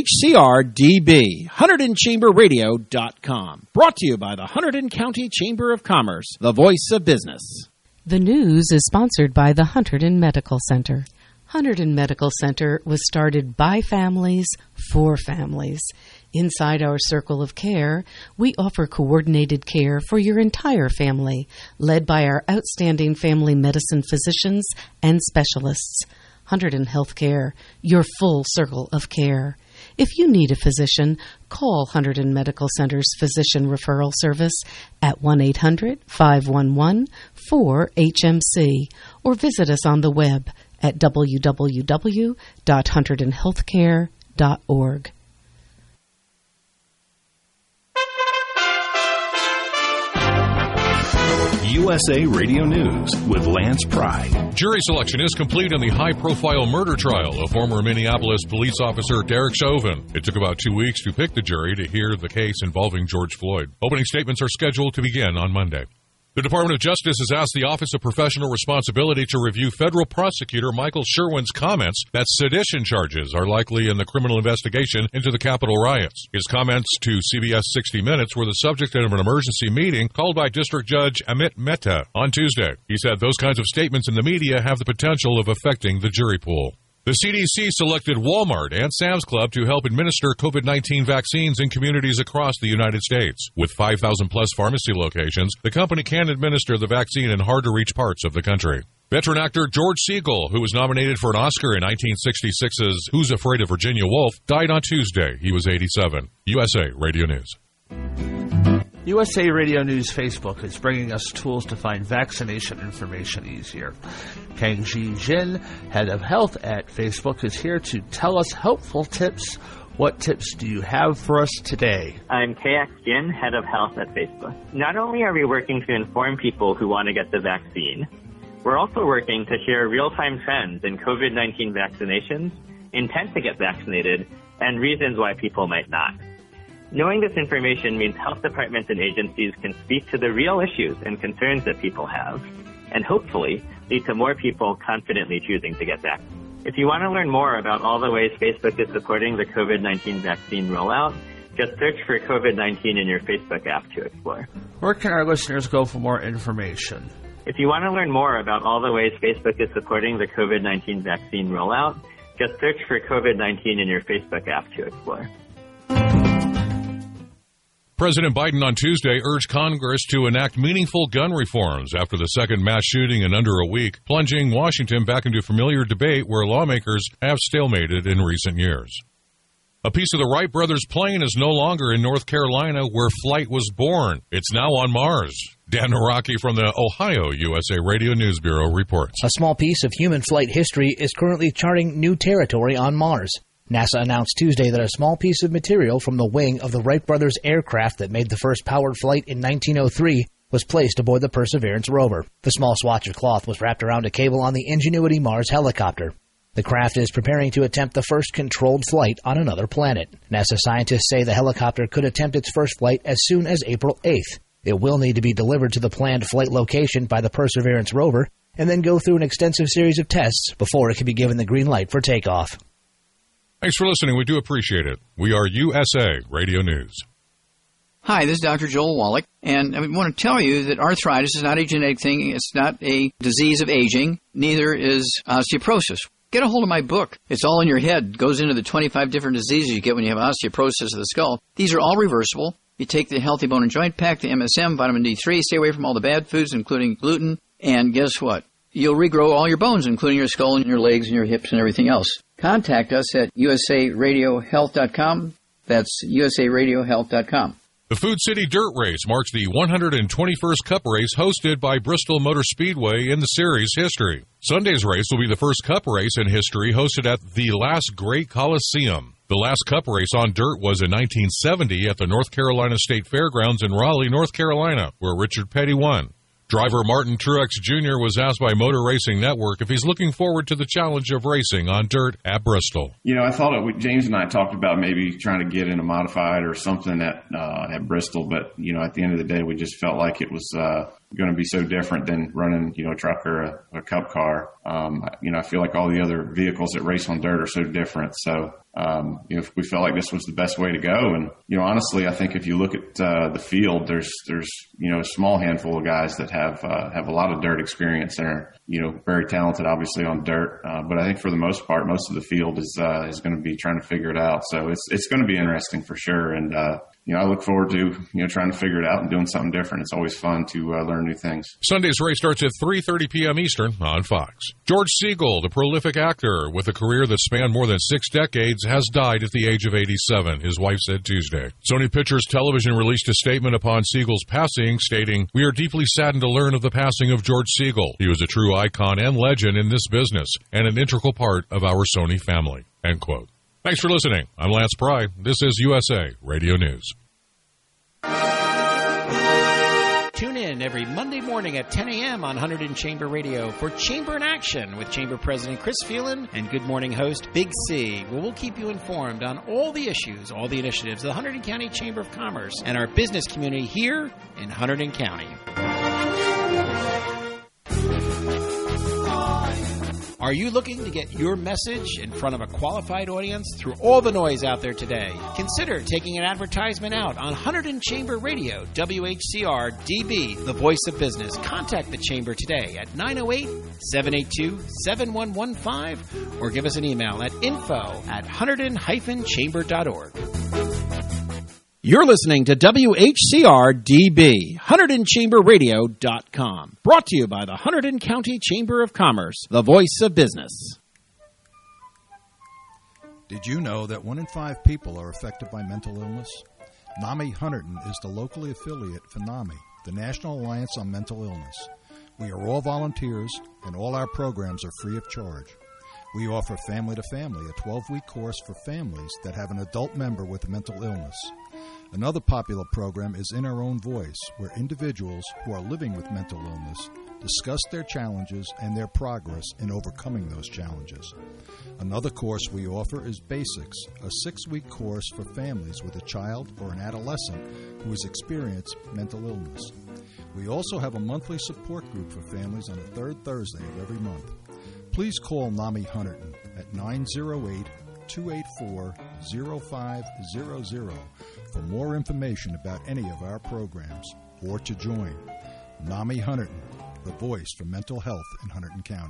WHCR-DB, HunterdonChamberRadio.com. Brought to you by the Hunterdon County Chamber of Commerce, the voice of business. The news is sponsored by the Hunterdon Medical Center. Hunterdon Medical Center was started by families for families. Inside our circle of care, we offer coordinated care for your entire family, led by our outstanding family medicine physicians and specialists. Hunterdon Healthcare, your full circle of care. If you need a physician, call Hunterdon Medical Center's Physician Referral Service at 1-800-511-4HMC or visit us on the web at www.hunterdonhealthcare.org. USA Radio News with Lance Pry. Jury selection is complete in the high-profile murder trial of former Minneapolis police officer Derek Chauvin. It took about 2 weeks to pick the jury to hear the case involving George Floyd. Opening statements are scheduled to begin on Monday. The Department of Justice has asked the Office of Professional Responsibility to review federal prosecutor Michael Sherwin's comments that sedition charges are likely in the criminal investigation into the Capitol riots. His comments to CBS 60 Minutes were the subject of an emergency meeting called by District Judge Amit Mehta on Tuesday. He said those kinds of statements in the media have the potential of affecting the jury pool. The CDC selected Walmart and Sam's Club to help administer COVID-19 vaccines in communities across the United States. With 5,000-plus pharmacy locations, the company can administer the vaccine in hard-to-reach parts of the country. Veteran actor George Segal, who was nominated for an Oscar in 1966's Who's Afraid of Virginia Woolf, died on Tuesday. He was 87. USA Radio News. USA Radio News Facebook is bringing us tools to find vaccination information easier. Kang-Ji Jin, head of health at Facebook, is here to tell us helpful tips. What tips do you have for us today? I'm KX Jin, head of health at Facebook. Not only are we working to inform people who want to get the vaccine, we're also working to share real-time trends in COVID-19 vaccinations, intent to get vaccinated, and reasons why people might not. Knowing this information means health departments and agencies can speak to the real issues and concerns that people have, and hopefully lead to more people confidently choosing to get vaccinated. If you want to learn more about all the ways Facebook is supporting the COVID-19 vaccine rollout, just search for COVID-19 in your Facebook app to explore. Where can our listeners go for more information? If you want to learn more about all the ways Facebook is supporting the COVID-19 vaccine rollout, just search for COVID-19 in your Facebook app to explore. President Biden on Tuesday urged Congress to enact meaningful gun reforms after the second mass shooting in under a week, plunging Washington back into familiar debate where lawmakers have stalemated in recent years. A piece of the Wright brothers' plane is no longer in North Carolina where flight was born. It's now on Mars. Dan Naraki from the Ohio USA Radio News Bureau reports. A small piece of human flight history is currently charting new territory on Mars. NASA announced Tuesday that a small piece of material from the wing of the Wright brothers aircraft that made the first powered flight in 1903 was placed aboard the Perseverance rover. The small swatch of cloth was wrapped around a cable on the Ingenuity Mars helicopter. The craft is preparing to attempt the first controlled flight on another planet. NASA scientists say the helicopter could attempt its first flight as soon as April 8th. It will need to be delivered to the planned flight location by the Perseverance rover and then go through an extensive series of tests before it can be given the green light for takeoff. Thanks for listening. We do appreciate it. We are USA Radio News. Hi, this is Dr. Joel Wallach, and I want to tell you that arthritis is not a genetic thing. It's not a disease of aging. Neither is osteoporosis. Get a hold of my book. It's all in your head. It goes into the 25 different diseases you get when you have osteoporosis of the skull. These are all reversible. You take the Healthy Bone and Joint Pack, the MSM, vitamin D3, stay away from all the bad foods, including gluten, and guess what? You'll regrow all your bones, including your skull and your legs and your hips and everything else. Contact us at usaradiohealth.com. That's usaradiohealth.com. The Food City Dirt Race marks the 121st Cup race hosted by Bristol Motor Speedway in the series' history. Sunday's race will be the first Cup race in history hosted at the Last Great Coliseum. The last Cup race on dirt was in 1970 at the North Carolina State Fairgrounds in Raleigh, North Carolina, where Richard Petty won. Driver Martin Truex Jr. was asked by Motor Racing Network if he's looking forward to the challenge of racing on dirt at Bristol. You know, I thought James and I talked about maybe trying to get in a modified or something at Bristol, but, you know, at the end of the day, we just felt like it was going to be so different than running, you know, a truck or a Cup car. You know, I feel like all the other vehicles that race on dirt are so different. So, you know, we felt like this was the best way to go. And, you know, honestly, I think if you look at the field, there's, you know, a small handful of guys that have a lot of dirt experience and are, you know, very talented, obviously, on dirt. But I think for the most part, most of the field is going to be trying to figure it out. So it's going to be interesting for sure. And, you know, I look forward to, you know, trying to figure it out and doing something different. It's always fun to learn new things. Sunday's race starts at 3:30 p.m. Eastern on Fox. George Segal, the prolific actor with a career that spanned more than 6 decades, has died at the age of 87, his wife said Tuesday. Sony Pictures Television released a statement upon Segal's passing, stating, "We are deeply saddened to learn of the passing of George Segal. He was a true icon and legend in this business and an integral part of our Sony family." End quote. Thanks for listening. I'm Lance Pry. This is USA Radio News. Tune in every Monday morning at 10 a.m. on Hunterdon in Chamber Radio for Chamber in Action with Chamber President Chris Phelan and Good Morning host Big C, where we'll keep you informed on all the issues, all the initiatives of the Hunterdon County Chamber of Commerce and our business community here in Hunterdon County. Are you looking to get your message in front of a qualified audience through all the noise out there today? Consider taking an advertisement out on Hunterdon Chamber Radio, WHCR DB, the voice of business. Contact the Chamber today at 908-782-7115 or give us an email at info@hunterdon-chamber.org. You're listening to WHCR-DB, HunterdonChamberRadio.com. Brought to you by the Hunterdon County Chamber of Commerce, the voice of business. Did you know that 1 in 5 people are affected by mental illness? NAMI Hunterdon is the locally affiliate for NAMI, the National Alliance on Mental Illness. We are all volunteers, and all our programs are free of charge. We offer Family to Family, a 12-week course for families that have an adult member with a mental illness. Another popular program is In Our Own Voice, where individuals who are living with mental illness discuss their challenges and their progress in overcoming those challenges. Another course we offer is Basics, a 6-week course for families with a child or an adolescent who has experienced mental illness. We also have a monthly support group for families on the 3rd Thursday of every month. Please call NAMI Hunterdon at 908-284-0500 for more information about any of our programs or to join. NAMI Hunterdon, the voice for mental health in Hunterdon County.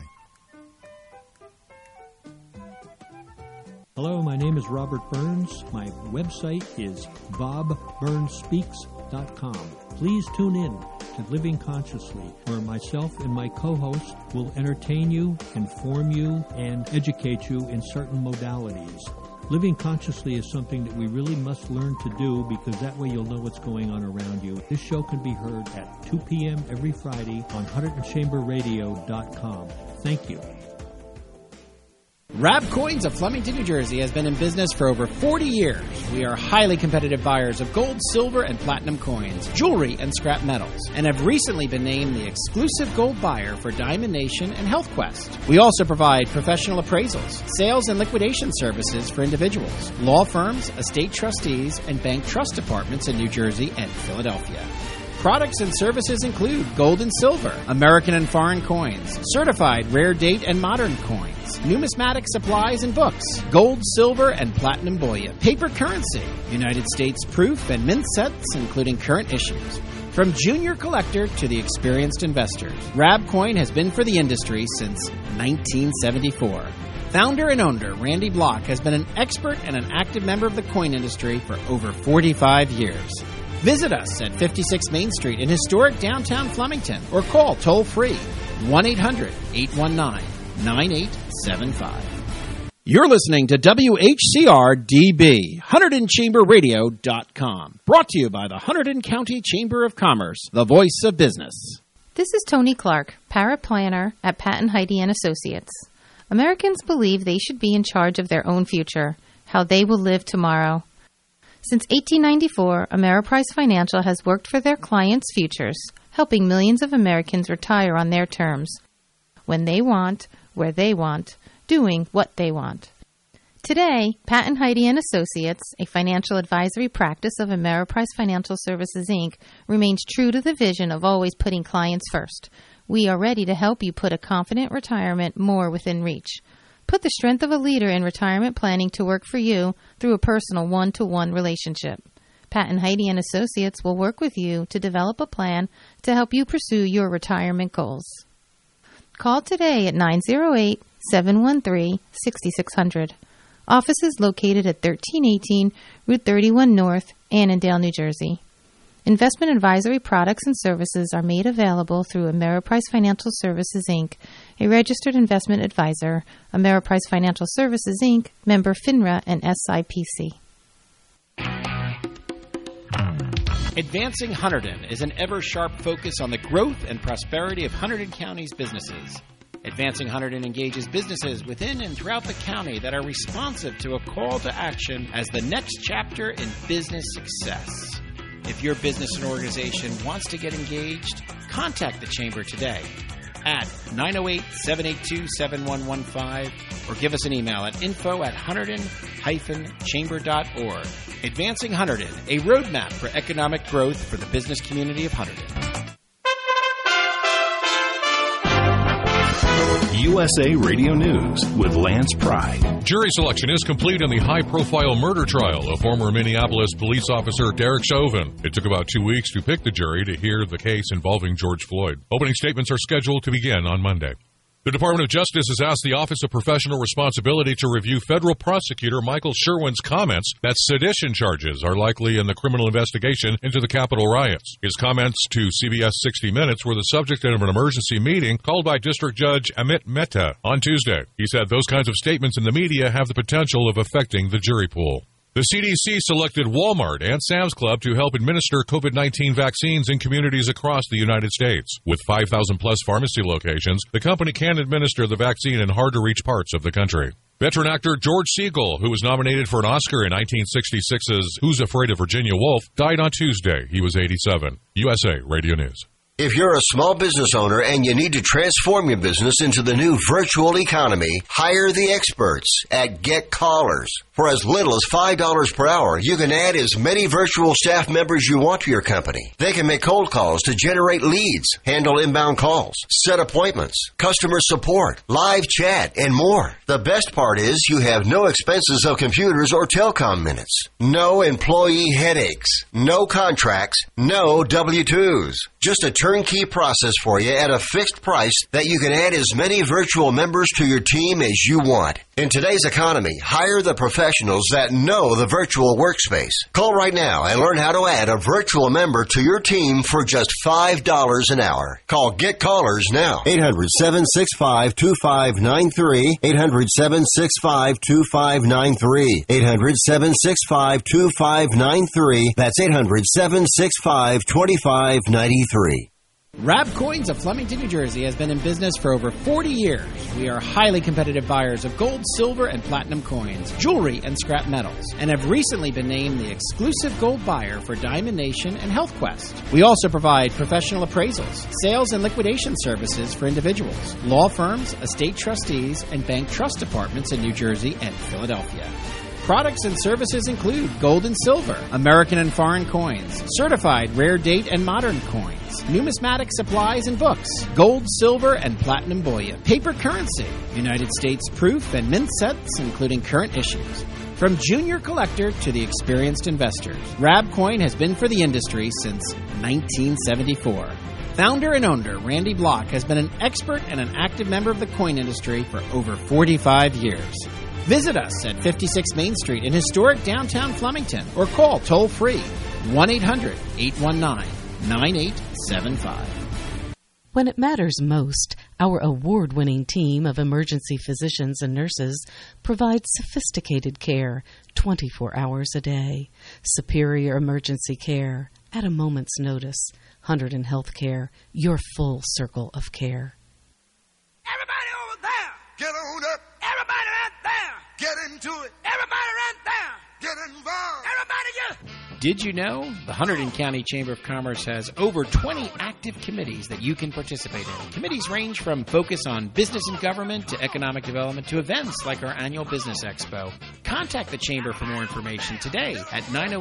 Hello, my name is Robert Burns. My website is bobburnspeaks.com. Please tune in to Living Consciously, where myself and my co-host will entertain you, inform you, and educate you in certain modalities. Living consciously is something that we really must learn to do, because that way you'll know what's going on around you. This show can be heard at 2 p.m. every Friday on HunterdonChamberRadio.com. Thank you. Rab Coins of Flemington, New Jersey has been in business for over 40 years. We are highly competitive buyers of gold, silver, and platinum coins, jewelry, and scrap metals, and have recently been named the exclusive gold buyer for Diamond Nation and Health Quest. We also provide professional appraisals, sales and liquidation services for individuals, law firms, estate trustees, and bank trust departments in New Jersey and Philadelphia. Products and services include gold and silver, American and foreign coins, certified rare date and modern coins, numismatic supplies and books, gold, silver, and platinum bullion, paper currency, United States proof and mint sets including current issues. From junior collector to the experienced investor, Rab Coin has been for the industry since 1974. Founder and owner Randy Block has been an expert and an active member of the coin industry for over 45 years. Visit us at 56 Main Street in historic downtown Flemington or call toll-free 1-800-819-9875. You're listening to WHCR-DB, HunterdonChamberRadio.com. Brought to you by the Hunterdon County Chamber of Commerce, the voice of business. This is Tony Clark, paraplanner at Patton Heidi & Associates. Americans believe they should be in charge of their own future, how they will live tomorrow. Since 1894, Ameriprise Financial has worked for their clients' futures, helping millions of Americans retire on their terms, when they want, where they want, doing what they want. Today, Patton Heidi & Associates, a financial advisory practice of Ameriprise Financial Services, Inc., remains true to the vision of always putting clients first. We are ready to help you put a confident retirement more within reach. Put the strength of a leader in retirement planning to work for you through a personal one-to-one relationship. Patton Heidi & Associates will work with you to develop a plan to help you pursue your retirement goals. Call today at 908-713-6600. Office is located at 1318 Route 31 North, Annandale, New Jersey. Investment advisory products and services are made available through Ameriprise Financial Services, Inc., a registered investment advisor, Ameriprise Financial Services, Inc., member FINRA and SIPC. Advancing Hunterdon is an ever-sharp focus on the growth and prosperity of Hunterdon County's businesses. Advancing Hunterdon engages businesses within and throughout the county that are responsive to a call to action as the next chapter in business success. If your business and organization wants to get engaged, contact the Chamber today at 908-782-7115 or give us an email at info@hunterdon-chamber.org. Advancing Hunterdon, a roadmap for economic growth for the business community of Hunterdon. USA Radio News with Lance Pry. Jury selection is complete in the high-profile murder trial of former Minneapolis police officer Derek Chauvin. It took about 2 weeks to pick the jury to hear the case involving George Floyd. Opening statements are scheduled to begin on Monday. The Department of Justice has asked the Office of Professional Responsibility to review federal prosecutor Michael Sherwin's comments that sedition charges are likely in the criminal investigation into the Capitol riots. His comments to CBS 60 Minutes were the subject of an emergency meeting called by District Judge Amit Mehta on Tuesday. He said those kinds of statements in the media have the potential of affecting the jury pool. The CDC selected Walmart and Sam's Club to help administer COVID-19 vaccines in communities across the United States. With 5,000-plus pharmacy locations, the company can administer the vaccine in hard-to-reach parts of the country. Veteran actor George Segal, who was nominated for an Oscar in 1966's Who's Afraid of Virginia Woolf, died on Tuesday. He was 87. USA Radio News. If you're a small business owner and you need to transform your business into the new virtual economy, hire the experts at Get Callers. For as little as $5 per hour, you can add as many virtual staff members you want to your company. They can make cold calls to generate leads, handle inbound calls, set appointments, customer support, live chat, and more. The best part is you have no expenses of computers or telecom minutes. No employee headaches. No contracts. No W-2s. Just a turnkey process for you at a fixed price that you can add as many virtual members to your team as you want. In today's economy, hire the professionals that know the virtual workspace. Call right now and learn how to add a virtual member to your team for just $5 an hour. Call Get Callers now. 800-765-2593. 800-765-2593. 800-765-2593. That's 800-765-2593. Rab Coins of Flemington, New Jersey has been in business for over 40 years. We are highly competitive buyers of gold, silver, and platinum coins, jewelry, and scrap metals, and have recently been named the exclusive gold buyer for Diamond Nation and Health Quest. We also provide professional appraisals, sales and liquidation services for individuals, law firms, estate trustees, and bank trust departments in New Jersey and Philadelphia. Products and services include gold and silver, American and foreign coins, certified rare date and modern coins, numismatic supplies and books, gold, silver, and platinum bullion, paper currency, United States proof and mint sets, including current issues. From junior collector to the experienced investors, Rab Coin has been for the industry since 1974. Founder and owner Randy Block has been an expert and an active member of the coin industry for over 45 years. Visit us at 56 Main Street in historic downtown Flemington or call toll-free 1-800-819-9875. When it matters most, our award-winning team of emergency physicians and nurses provides sophisticated care 24 hours a day. Superior emergency care at a moment's notice. Hunterdon Healthcare, your full circle of care. Everybody over there, get on up. Everybody right there, get into it. Everybody right there, get involved. Everybody get... Did you know the Hunterdon County Chamber of Commerce has over 20 active committees that you can participate in? Committees range from focus on business and government to economic development to events like our annual Business Expo. Contact the Chamber for more information today at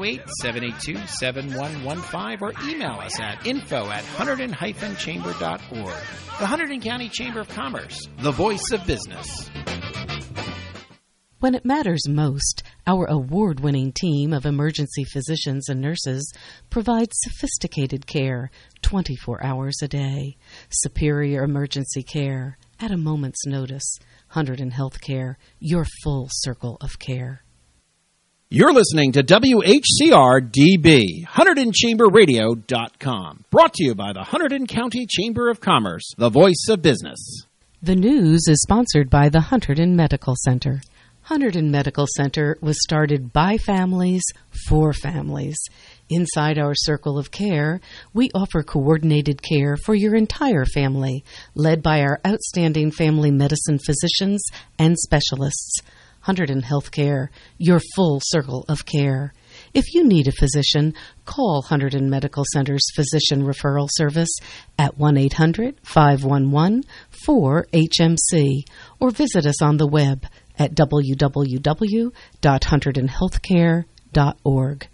908-782-7115 or email us at info@hunterdon-chamber.org. The Hunterdon County Chamber of Commerce, the voice of business. When it matters most, our award-winning team of emergency physicians and nurses provides sophisticated care 24 hours a day. Superior emergency care at a moment's notice. Hunterdon Healthcare, your full circle of care. You're listening to WHCR-DB, HunterdonChamberRadio.com. Brought to you by the Hunterdon County Chamber of Commerce, the voice of business. The news is sponsored by the Hunterdon Medical Center. Hunterdon Medical Center was started by families for families. Inside our circle of care, we offer coordinated care for your entire family, led by our outstanding family medicine physicians and specialists. Hunterdon Healthcare, your full circle of care. If you need a physician, call Hunterdon Medical Center's Physician Referral Service at 1-800-511-4HMC or visit us on the web at www.hunterdonhealthcare.org.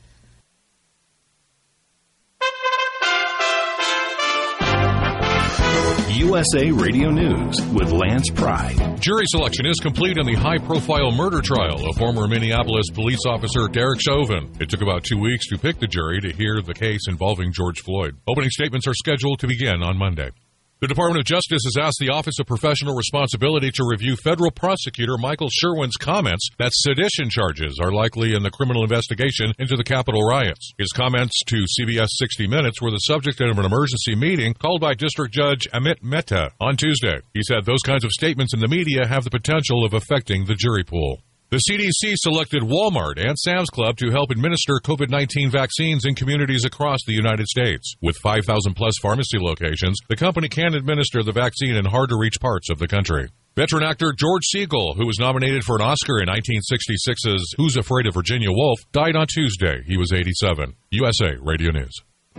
USA Radio News with Lance Pride. Jury selection is complete in the high-profile murder trial of former Minneapolis police officer Derek Chauvin. It took about 2 weeks to pick the jury to hear the case involving George Floyd. Opening statements are scheduled to begin on Monday. The Department of Justice has asked the Office of Professional Responsibility to review federal prosecutor Michael Sherwin's comments that sedition charges are likely in the criminal investigation into the Capitol riots. His comments to CBS 60 Minutes were the subject of an emergency meeting called by District Judge Amit Mehta on Tuesday. He said those kinds of statements in the media have the potential of affecting the jury pool. The CDC selected Walmart and Sam's Club to help administer COVID-19 vaccines in communities across the United States. With 5,000-plus pharmacy locations, the company can administer the vaccine in hard-to-reach parts of the country. Veteran actor George Segal, who was nominated for an Oscar in 1966's Who's Afraid of Virginia Woolf, died on Tuesday. He was 87. USA Radio News.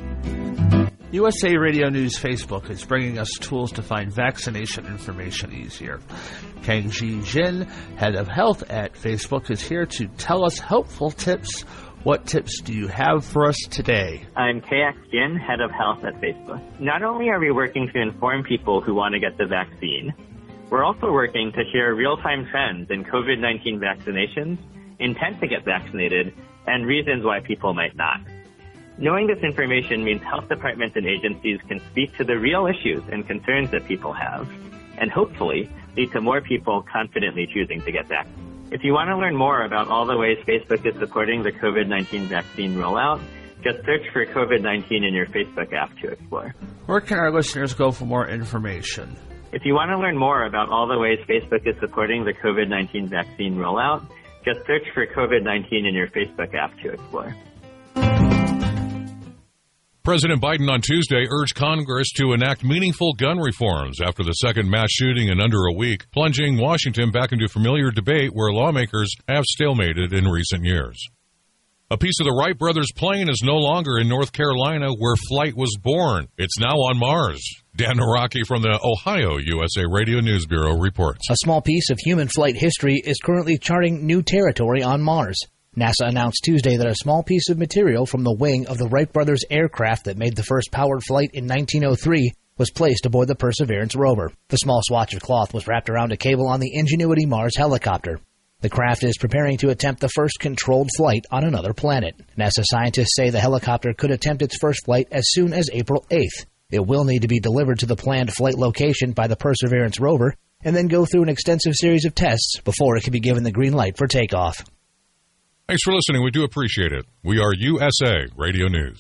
USA Radio News Facebook is bringing us tools to find vaccination information easier. Kang-Ji Jin, head of health at Facebook, is here to tell us helpful tips. What tips do you have for us today? I'm KX Jin, head of health at Facebook. Not only are we working to inform people who want to get the vaccine, we're also working to share real-time trends in COVID-19 vaccinations, intent to get vaccinated, and reasons why people might not. Knowing this information means health departments and agencies can speak to the real issues and concerns that people have, and hopefully lead to more people confidently choosing to get vaccinated. If you want to learn more about all the ways Facebook is supporting the COVID-19 vaccine rollout, just search for COVID-19 in your Facebook app to explore. Where can our listeners go for more information? If you want to learn more about all the ways Facebook is supporting the COVID-19 vaccine rollout, just search for COVID-19 in your Facebook app to explore. President Biden on Tuesday urged Congress to enact meaningful gun reforms after the second mass shooting in under a week, plunging Washington back into familiar debate where lawmakers have stalemated in recent years. A piece of the Wright brothers' plane is no longer in North Carolina where flight was born. It's now on Mars. Dan Naraki from the Ohio USA Radio News Bureau reports. A small piece of human flight history is currently charting new territory on Mars. NASA announced Tuesday that a small piece of material from the wing of the Wright brothers aircraft that made the first powered flight in 1903 was placed aboard the Perseverance rover. The small swatch of cloth was wrapped around a cable on the Ingenuity Mars helicopter. The craft is preparing to attempt the first controlled flight on another planet. NASA scientists say the helicopter could attempt its first flight as soon as April 8th. It will need to be delivered to the planned flight location by the Perseverance rover and then go through an extensive series of tests before it can be given the green light for takeoff. Thanks for listening. We do appreciate it. We are USA Radio News.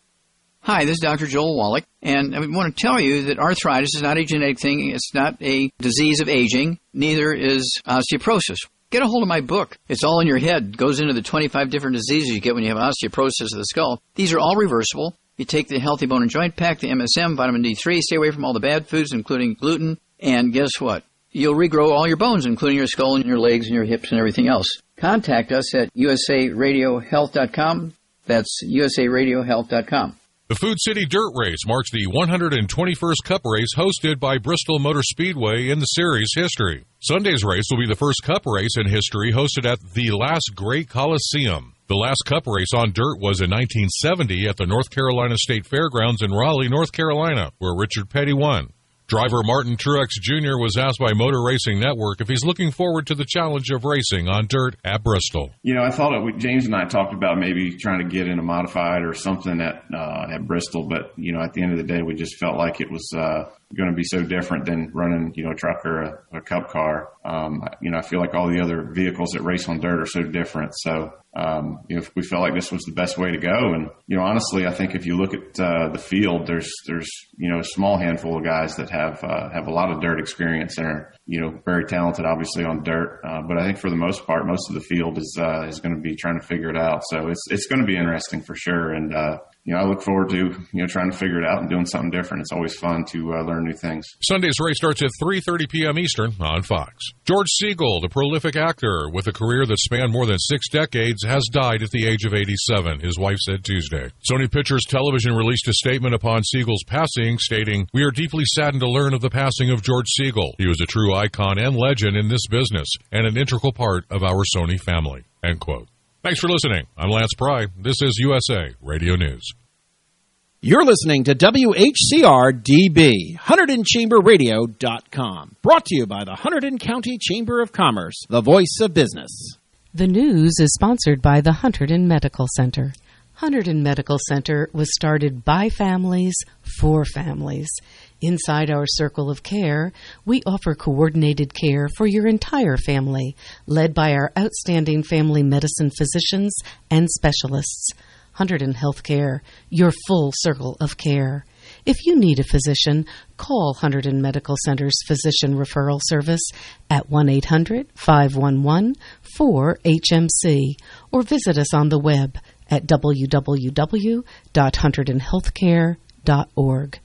Hi, this is Dr. Joel Wallach, and I want to tell you that arthritis is not a genetic thing. It's not a disease of aging. Neither is osteoporosis. Get a hold of my book. It's all in your head. It goes into the 25 different diseases you get when you have osteoporosis of the skull. These are all reversible. You take the Healthy Bone and Joint Pack, the MSM, vitamin D3, stay away from all the bad foods, including gluten, and guess what? You'll regrow all your bones, including your skull and your legs and your hips and everything else. Contact us at usaradiohealth.com. That's usaradiohealth.com. The Food City Dirt Race marks the 121st Cup race hosted by Bristol Motor Speedway in the series' history. Sunday's race will be the first Cup race in history hosted at the Last Great Coliseum. The last Cup race on dirt was in 1970 at the North Carolina State Fairgrounds in Raleigh, North Carolina, where Richard Petty won. Driver Martin Truex Jr. was asked by Motor Racing Network if he's looking forward to the challenge of racing on dirt at Bristol. You know, I thought James and I talked about maybe trying to get in a modified or something at Bristol, but, you know, at the end of the day, we just felt like it was going to be so different than running, you know, a truck or a Cup car. You know, I feel like all the other vehicles that race on dirt are so different. So, you know, we felt like this was the best way to go. And, you know, honestly, I think if you look at the field, there's, you know, a small handful of guys that have a lot of dirt experience and are, you know, very talented, obviously, on dirt. But I think for the most part, most of the field is going to be trying to figure it out. So it's going to be interesting for sure. And, you know, I look forward to, you know, trying to figure it out and doing something different. It's always fun to learn new things. Sunday's race starts at 3:30 p.m. Eastern on Fox. George Segal, the prolific actor with a career that spanned more than 6 decades, has died at the age of 87, his wife said Tuesday. Sony Pictures Television released a statement upon Segal's passing, stating, "We are deeply saddened to learn of the passing of George Segal. He was a true icon and legend in this business and an integral part of our Sony family." End quote. Thanks for listening. I'm Lance Pry. This is USA Radio News. You're listening to WHCR-DB, HunterdonChamberRadio.com. Brought to you by the Hunterdon County Chamber of Commerce, the voice of business. The news is sponsored by the Hunterdon Medical Center. Hunterdon Medical Center was started by families for families. Inside our circle of care, we offer coordinated care for your entire family, led by our outstanding family medicine physicians and specialists. Hunterdon Healthcare, your full circle of care. If you need a physician, call Hunterdon Medical Center's Physician Referral Service at 1-800-511-4HMC or visit us on the web at www.hunterdonhealthcare.org.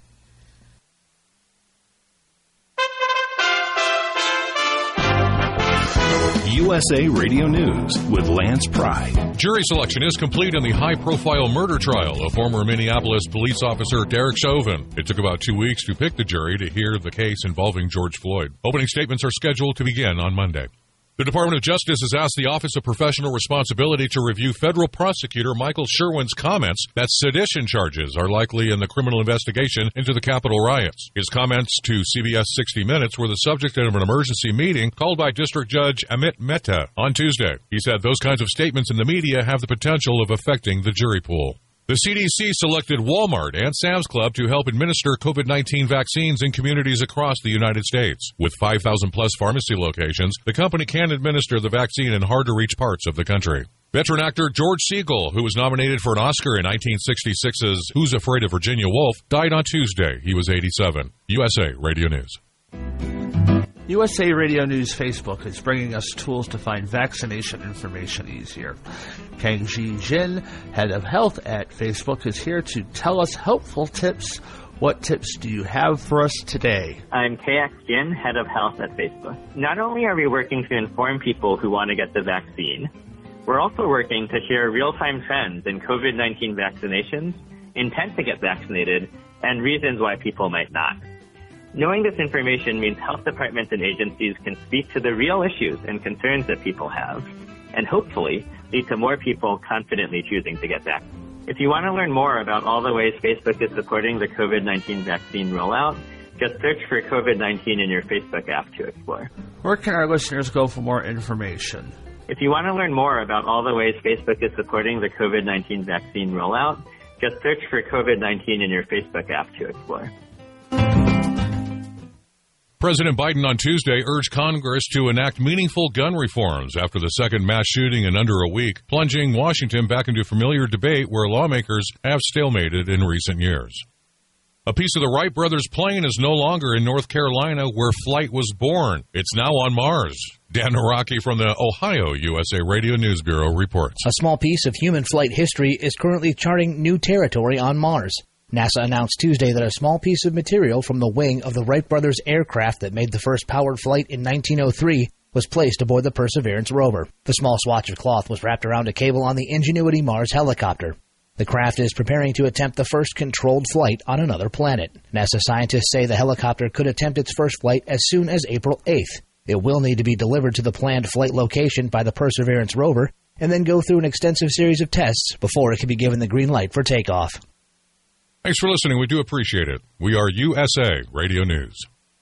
USA Radio News with Lance Pry. Jury selection is complete in the high-profile murder trial of former Minneapolis police officer Derek Chauvin. It took about 2 weeks to pick the jury to hear the case involving George Floyd. Opening statements are scheduled to begin on Monday. The Department of Justice has asked the Office of Professional Responsibility to review federal prosecutor Michael Sherwin's comments that sedition charges are likely in the criminal investigation into the Capitol riots. His comments to CBS 60 Minutes were the subject of an emergency meeting called by District Judge Amit Mehta on Tuesday. He said those kinds of statements in the media have the potential of affecting the jury pool. The CDC selected Walmart and Sam's Club to help administer COVID-19 vaccines in communities across the United States. With 5,000-plus pharmacy locations, the company can administer the vaccine in hard-to-reach parts of the country. Veteran actor George Segal, who was nominated for an Oscar in 1966's Who's Afraid of Virginia Woolf, died on Tuesday. He was 87. USA Radio News. USA Radio News Facebook is bringing us tools to find vaccination information easier. Kangji Jin, head of health at Facebook, is here to tell us helpful tips. What tips do you have for us today? I'm KX Jin, head of health at Facebook. Not only are we working to inform people who want to get the vaccine, we're also working to share real-time trends in COVID-19 vaccinations, intent to get vaccinated, and reasons why people might not. Knowing this information means health departments and agencies can speak to the real issues and concerns that people have, and hopefully lead to more people confidently choosing to get vaccinated. If you want to learn more about all the ways Facebook is supporting the COVID-19 vaccine rollout, just search for COVID-19 in your Facebook app to explore. Where can our listeners go for more information? If you want to learn more about all the ways Facebook is supporting the COVID-19 vaccine rollout, just search for COVID-19 in your Facebook app to explore. President Biden on Tuesday urged Congress to enact meaningful gun reforms after the second mass shooting in under a week, plunging Washington back into familiar debate where lawmakers have stalemated in recent years. A piece of the Wright brothers' plane is no longer in North Carolina where flight was born. It's now on Mars. Dan Naraki from the Ohio USA Radio News Bureau reports. A small piece of human flight history is currently charting new territory on Mars. NASA announced Tuesday that a small piece of material from the wing of the Wright brothers aircraft that made the first powered flight in 1903 was placed aboard the Perseverance rover. The small swatch of cloth was wrapped around a cable on the Ingenuity Mars helicopter. The craft is preparing to attempt the first controlled flight on another planet. NASA scientists say the helicopter could attempt its first flight as soon as April 8th. It will need to be delivered to the planned flight location by the Perseverance rover and then go through an extensive series of tests before it can be given the green light for takeoff. Thanks for listening. We do appreciate it. We are USA Radio News.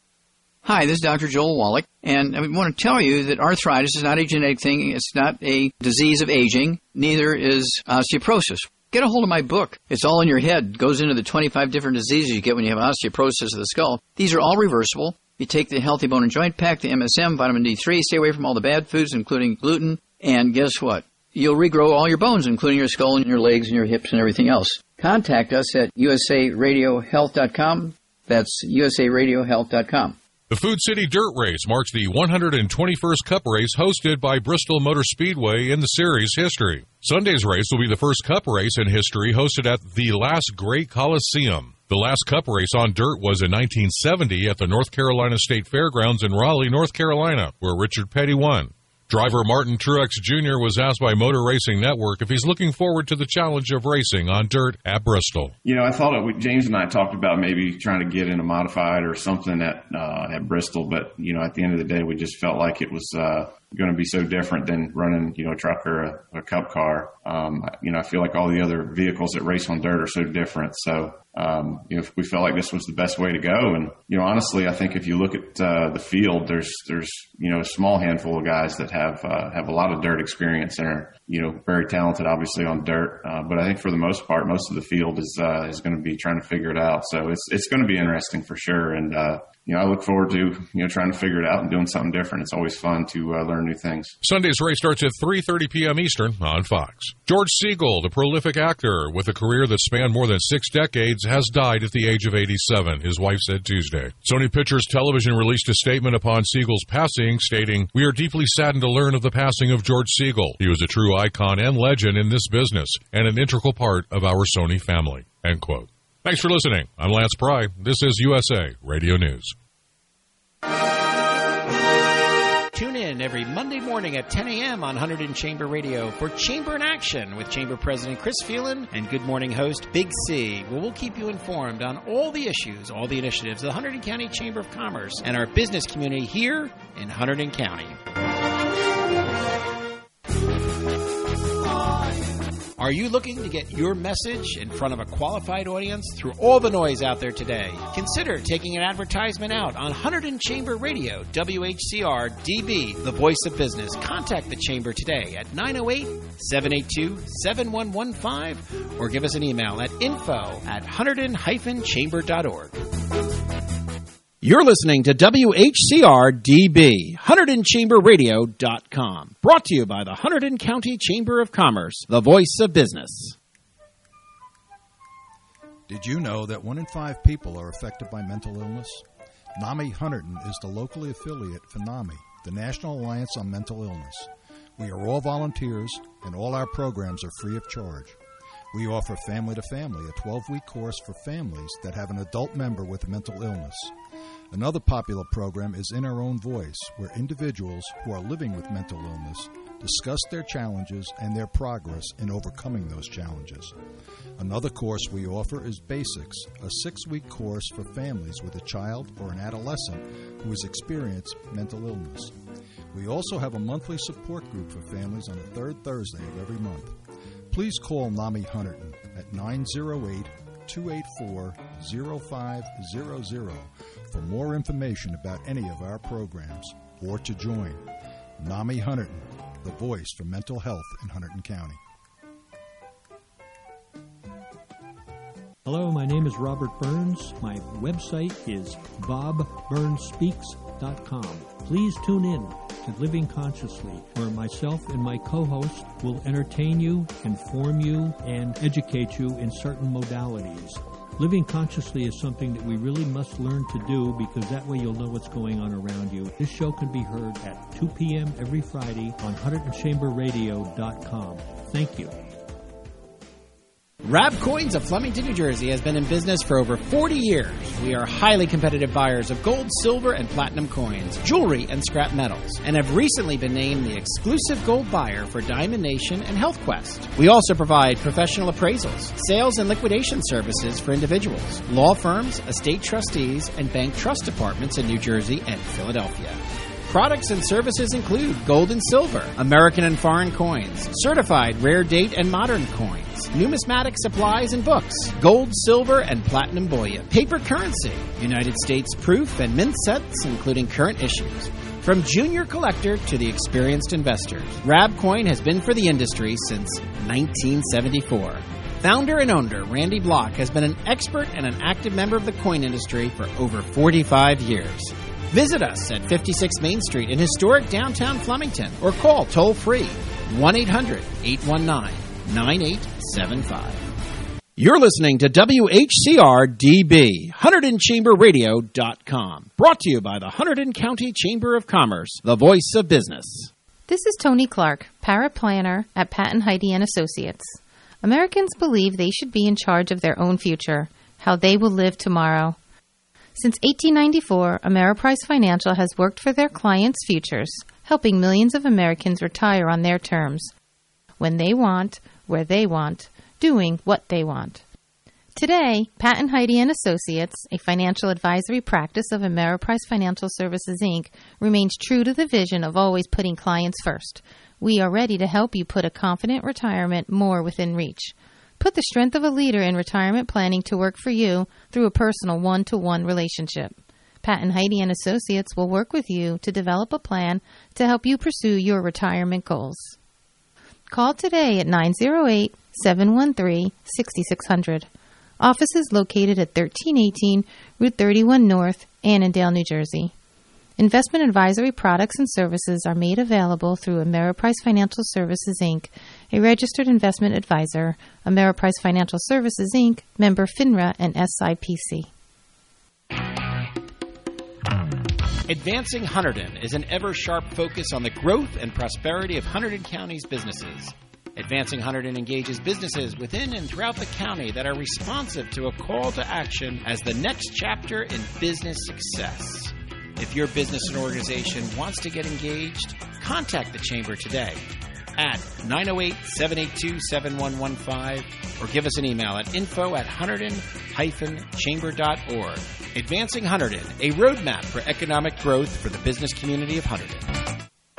Hi, this is Dr. Joel Wallach, and I want to tell you that arthritis is not a genetic thing. It's not a disease of aging. Neither is osteoporosis. Get a hold of my book. It's all in your head. It goes into the 25 different diseases you get when you have osteoporosis of the skull. These are all reversible. You take the Healthy Bone and Joint Pack, the MSM, vitamin D3, stay away from all the bad foods, including gluten, and guess what? You'll regrow all your bones, including your skull and your legs and your hips and everything else. Contact us at usaradiohealth.com. That's usaradiohealth.com. The Food City Dirt Race marks the 121st Cup race hosted by Bristol Motor Speedway in the series' history. Sunday's race will be the first Cup race in history hosted at the Last Great Coliseum. The last Cup race on dirt was in 1970 at the North Carolina State Fairgrounds in Raleigh, North Carolina, where Richard Petty won. Driver Martin Truex Jr. was asked by Motor Racing Network if he's looking forward to the challenge of racing on dirt at Bristol. You know, I thought James and I talked about maybe trying to get in a modified or something at Bristol, but, you know, at the end of the day, we just felt like it was going to be so different than running, you know, a truck or a Cup car. You know, I feel like all the other vehicles that race on dirt are so different. So, you know, we felt like this was the best way to go. And, you know, honestly, I think if you look at the field, there's, you know, a small handful of guys that have a lot of dirt experience and are, you know, very talented, obviously, on dirt. But I think for the most part, most of the field is going to be trying to figure it out. So it's going to be interesting for sure. And, you know, I look forward to, you know, trying to figure it out and doing something different. It's always fun to learn new things. Sunday's race starts at 3:30 p.m. Eastern on Fox. George Segal, the prolific actor with a career that spanned more than 6 decades, has died at the age of 87, his wife said Tuesday. Sony Pictures Television released a statement upon Segal's passing, stating, "We are deeply saddened to learn of the passing of George Segal. He was a true icon and legend in this business and an integral part of our Sony family." End quote. Thanks for listening. I'm Lance Pry. This is USA Radio News. Tune in every Monday morning at 10 a.m. on Hunterdon Chamber Radio for Chamber in Action with Chamber President Chris Phelan and Good Morning host Big C, where we'll keep you informed on all the issues, all the initiatives of the Hunterdon County Chamber of Commerce and our business community here in Hunterdon County. Are you looking to get your message in front of a qualified audience through all the noise out there today? Consider taking an advertisement out on Hunterdon Chamber Radio, WHCR DB, the voice of business. Contact the Chamber today at 908-782-7115 or give us an email at info@hunterdon-chamber.org. You're listening to WHCR-DB, HunterdonChamberRadio.com. Brought to you by the Hunterdon County Chamber of Commerce, the voice of business. Did you know that 1 in 5 people are affected by mental illness? NAMI Hunterdon is the locally affiliate for NAMI, the National Alliance on Mental Illness. We are all volunteers, and all our programs are free of charge. We offer Family to Family, a 12-week course for families that have an adult member with a mental illness. Another popular program is In Our Own Voice, where individuals who are living with mental illness discuss their challenges and their progress in overcoming those challenges. Another course we offer is Basics, a 6-week course for families with a child or an adolescent who has experienced mental illness. We also have a monthly support group for families on the third Thursday of every month. Please call NAMI Hunterdon at 908-284-0500 for more information about any of our programs or to join. NAMI Hunterdon, the voice for mental health in Hunterdon County. Hello, my name is Robert Burns. My website is bobburnsspeaks.com. Please tune in to Living Consciously, where myself and my co-host will entertain you, inform you, and educate you in certain modalities. Living consciously is something that we really must learn to do, because that way you'll know what's going on around you. This show can be heard at 2 p.m. every Friday on HunterdonChamberRadio.com. Thank you. Rab Coins of Flemington, New Jersey has been in business for over 40 years. We are highly competitive buyers of gold, silver, and platinum coins, jewelry, and scrap metals, and have recently been named the exclusive gold buyer for Diamond Nation and Health Quest. We also provide professional appraisals, sales and liquidation services for individuals, law firms, estate trustees, and bank trust departments in New Jersey and Philadelphia. Products and services include gold and silver, American and foreign coins, certified rare date and modern coins, numismatic supplies and books, gold, silver, and platinum bullion, paper currency, United States proof and mint sets, including current issues. From junior collector to the experienced investors, Rab Coin has been for the industry since 1974. Founder and owner Randy Block has been an expert and an active member of the coin industry for over 45 years. Visit us at 56 Main Street in historic downtown Flemington, or call toll-free 1-800-819-9875. You're listening to WHCR-DB, HunterdonChamberRadio.com, brought to you by the Hunterdon County Chamber of Commerce, the voice of business. This is Tony Clark, paraplanner at Patton Heidi & Associates. Americans believe they should be in charge of their own future, how they will live tomorrow. Since 1894, Ameriprise Financial has worked for their clients' futures, helping millions of Americans retire on their terms, when they want, where they want, doing what they want. Today, Patton Heidi & Associates, a financial advisory practice of Ameriprise Financial Services, Inc., remains true to the vision of always putting clients first. We are ready to help you put a confident retirement more within reach. Put the strength of a leader in retirement planning to work for you through a personal one-to-one relationship. Patton Heidi & Associates will work with you to develop a plan to help you pursue your retirement goals. Call today at 908-713-6600. Office is located at 1318 Route 31 North, Annandale, New Jersey. Investment advisory products and services are made available through Ameriprise Financial Services, Inc., a registered investment advisor, Ameriprise Financial Services, Inc., member FINRA and SIPC. Advancing Hunterdon is an ever-sharp focus on the growth and prosperity of Hunterdon County's businesses. Advancing Hunterdon engages businesses within and throughout the county that are responsive to a call to action as the next chapter in business success. If your business and organization wants to get engaged, contact the Chamber today at 908-782-7115 or give us an email at info@hunterdon-chamber.org. Advancing Hunterdon, a roadmap for economic growth for the business community of Hunterdon.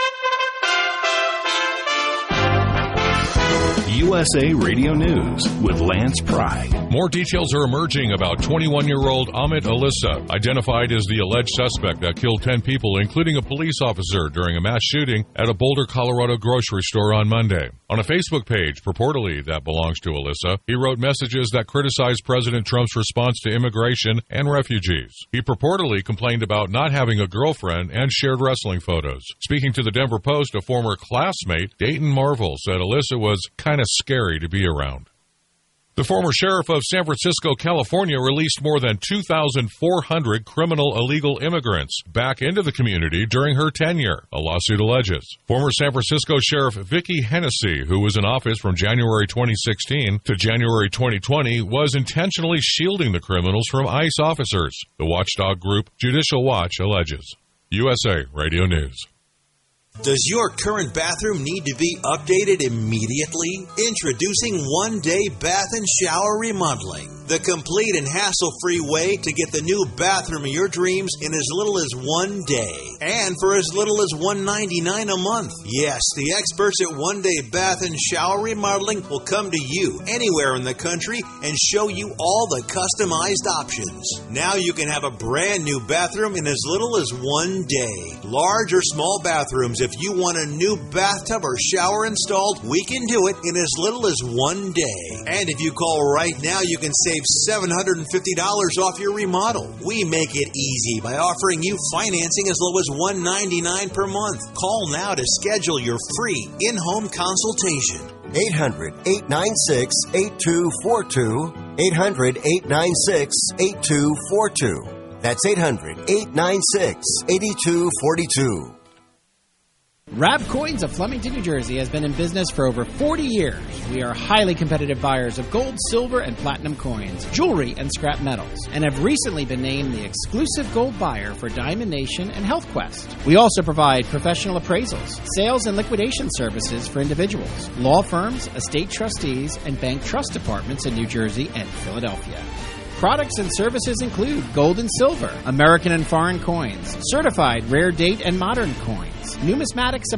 USA Radio News with Lance Pride. More details are emerging about 21-year-old Amit Alyssa, identified as the alleged suspect that killed 10 people, including a police officer, during a mass shooting at a Boulder, Colorado grocery store on Monday. On a Facebook page purportedly that belongs to Alyssa, he wrote messages that criticized President Trump's response to immigration and refugees. He purportedly complained about not having a girlfriend and shared wrestling photos. Speaking to the Denver Post, a former classmate, Dayton Marvel, said Alyssa was kind of scary to be around. The former sheriff of San Francisco, California, released more than 2,400 criminal illegal immigrants back into the community during her tenure, a lawsuit alleges. Former San Francisco Sheriff Vicki Hennessy, who was in office from January 2016 to January 2020, was intentionally shielding the criminals from ICE officers, the watchdog group Judicial Watch alleges. USA Radio News. Does your current bathroom need to be updated immediately? Introducing One Day Bath and Shower Remodeling, the complete and hassle-free way to get the new bathroom of your dreams in as little as 1 day, and for as little as $199 a month. Yes, the experts at One Day Bath and Shower Remodeling will come to you anywhere in the country and show you all the customized options. Now you can have a brand new bathroom in as little as 1 day. Large or small bathrooms, if you want a new bathtub or shower installed, we can do it in as little as 1 day. And if you call right now, you can save $750 off your remodel. We make it easy by offering you financing as low as $199 per month. Call now to schedule your free in-home consultation. 800-896-8242. 800-896-8242. That's 800-896-8242. Rab Coins of Flemington, New Jersey has been in business for over 40 years. We are highly competitive buyers of gold, silver, and platinum coins, jewelry, and scrap metals, and have recently been named the exclusive gold buyer for Diamond Nation and Health Quest. We also provide professional appraisals, sales and liquidation services for individuals, law firms, estate trustees, and bank trust departments in New Jersey and Philadelphia. Products and services include gold and silver, American and foreign coins, certified rare date and modern coins, numismatic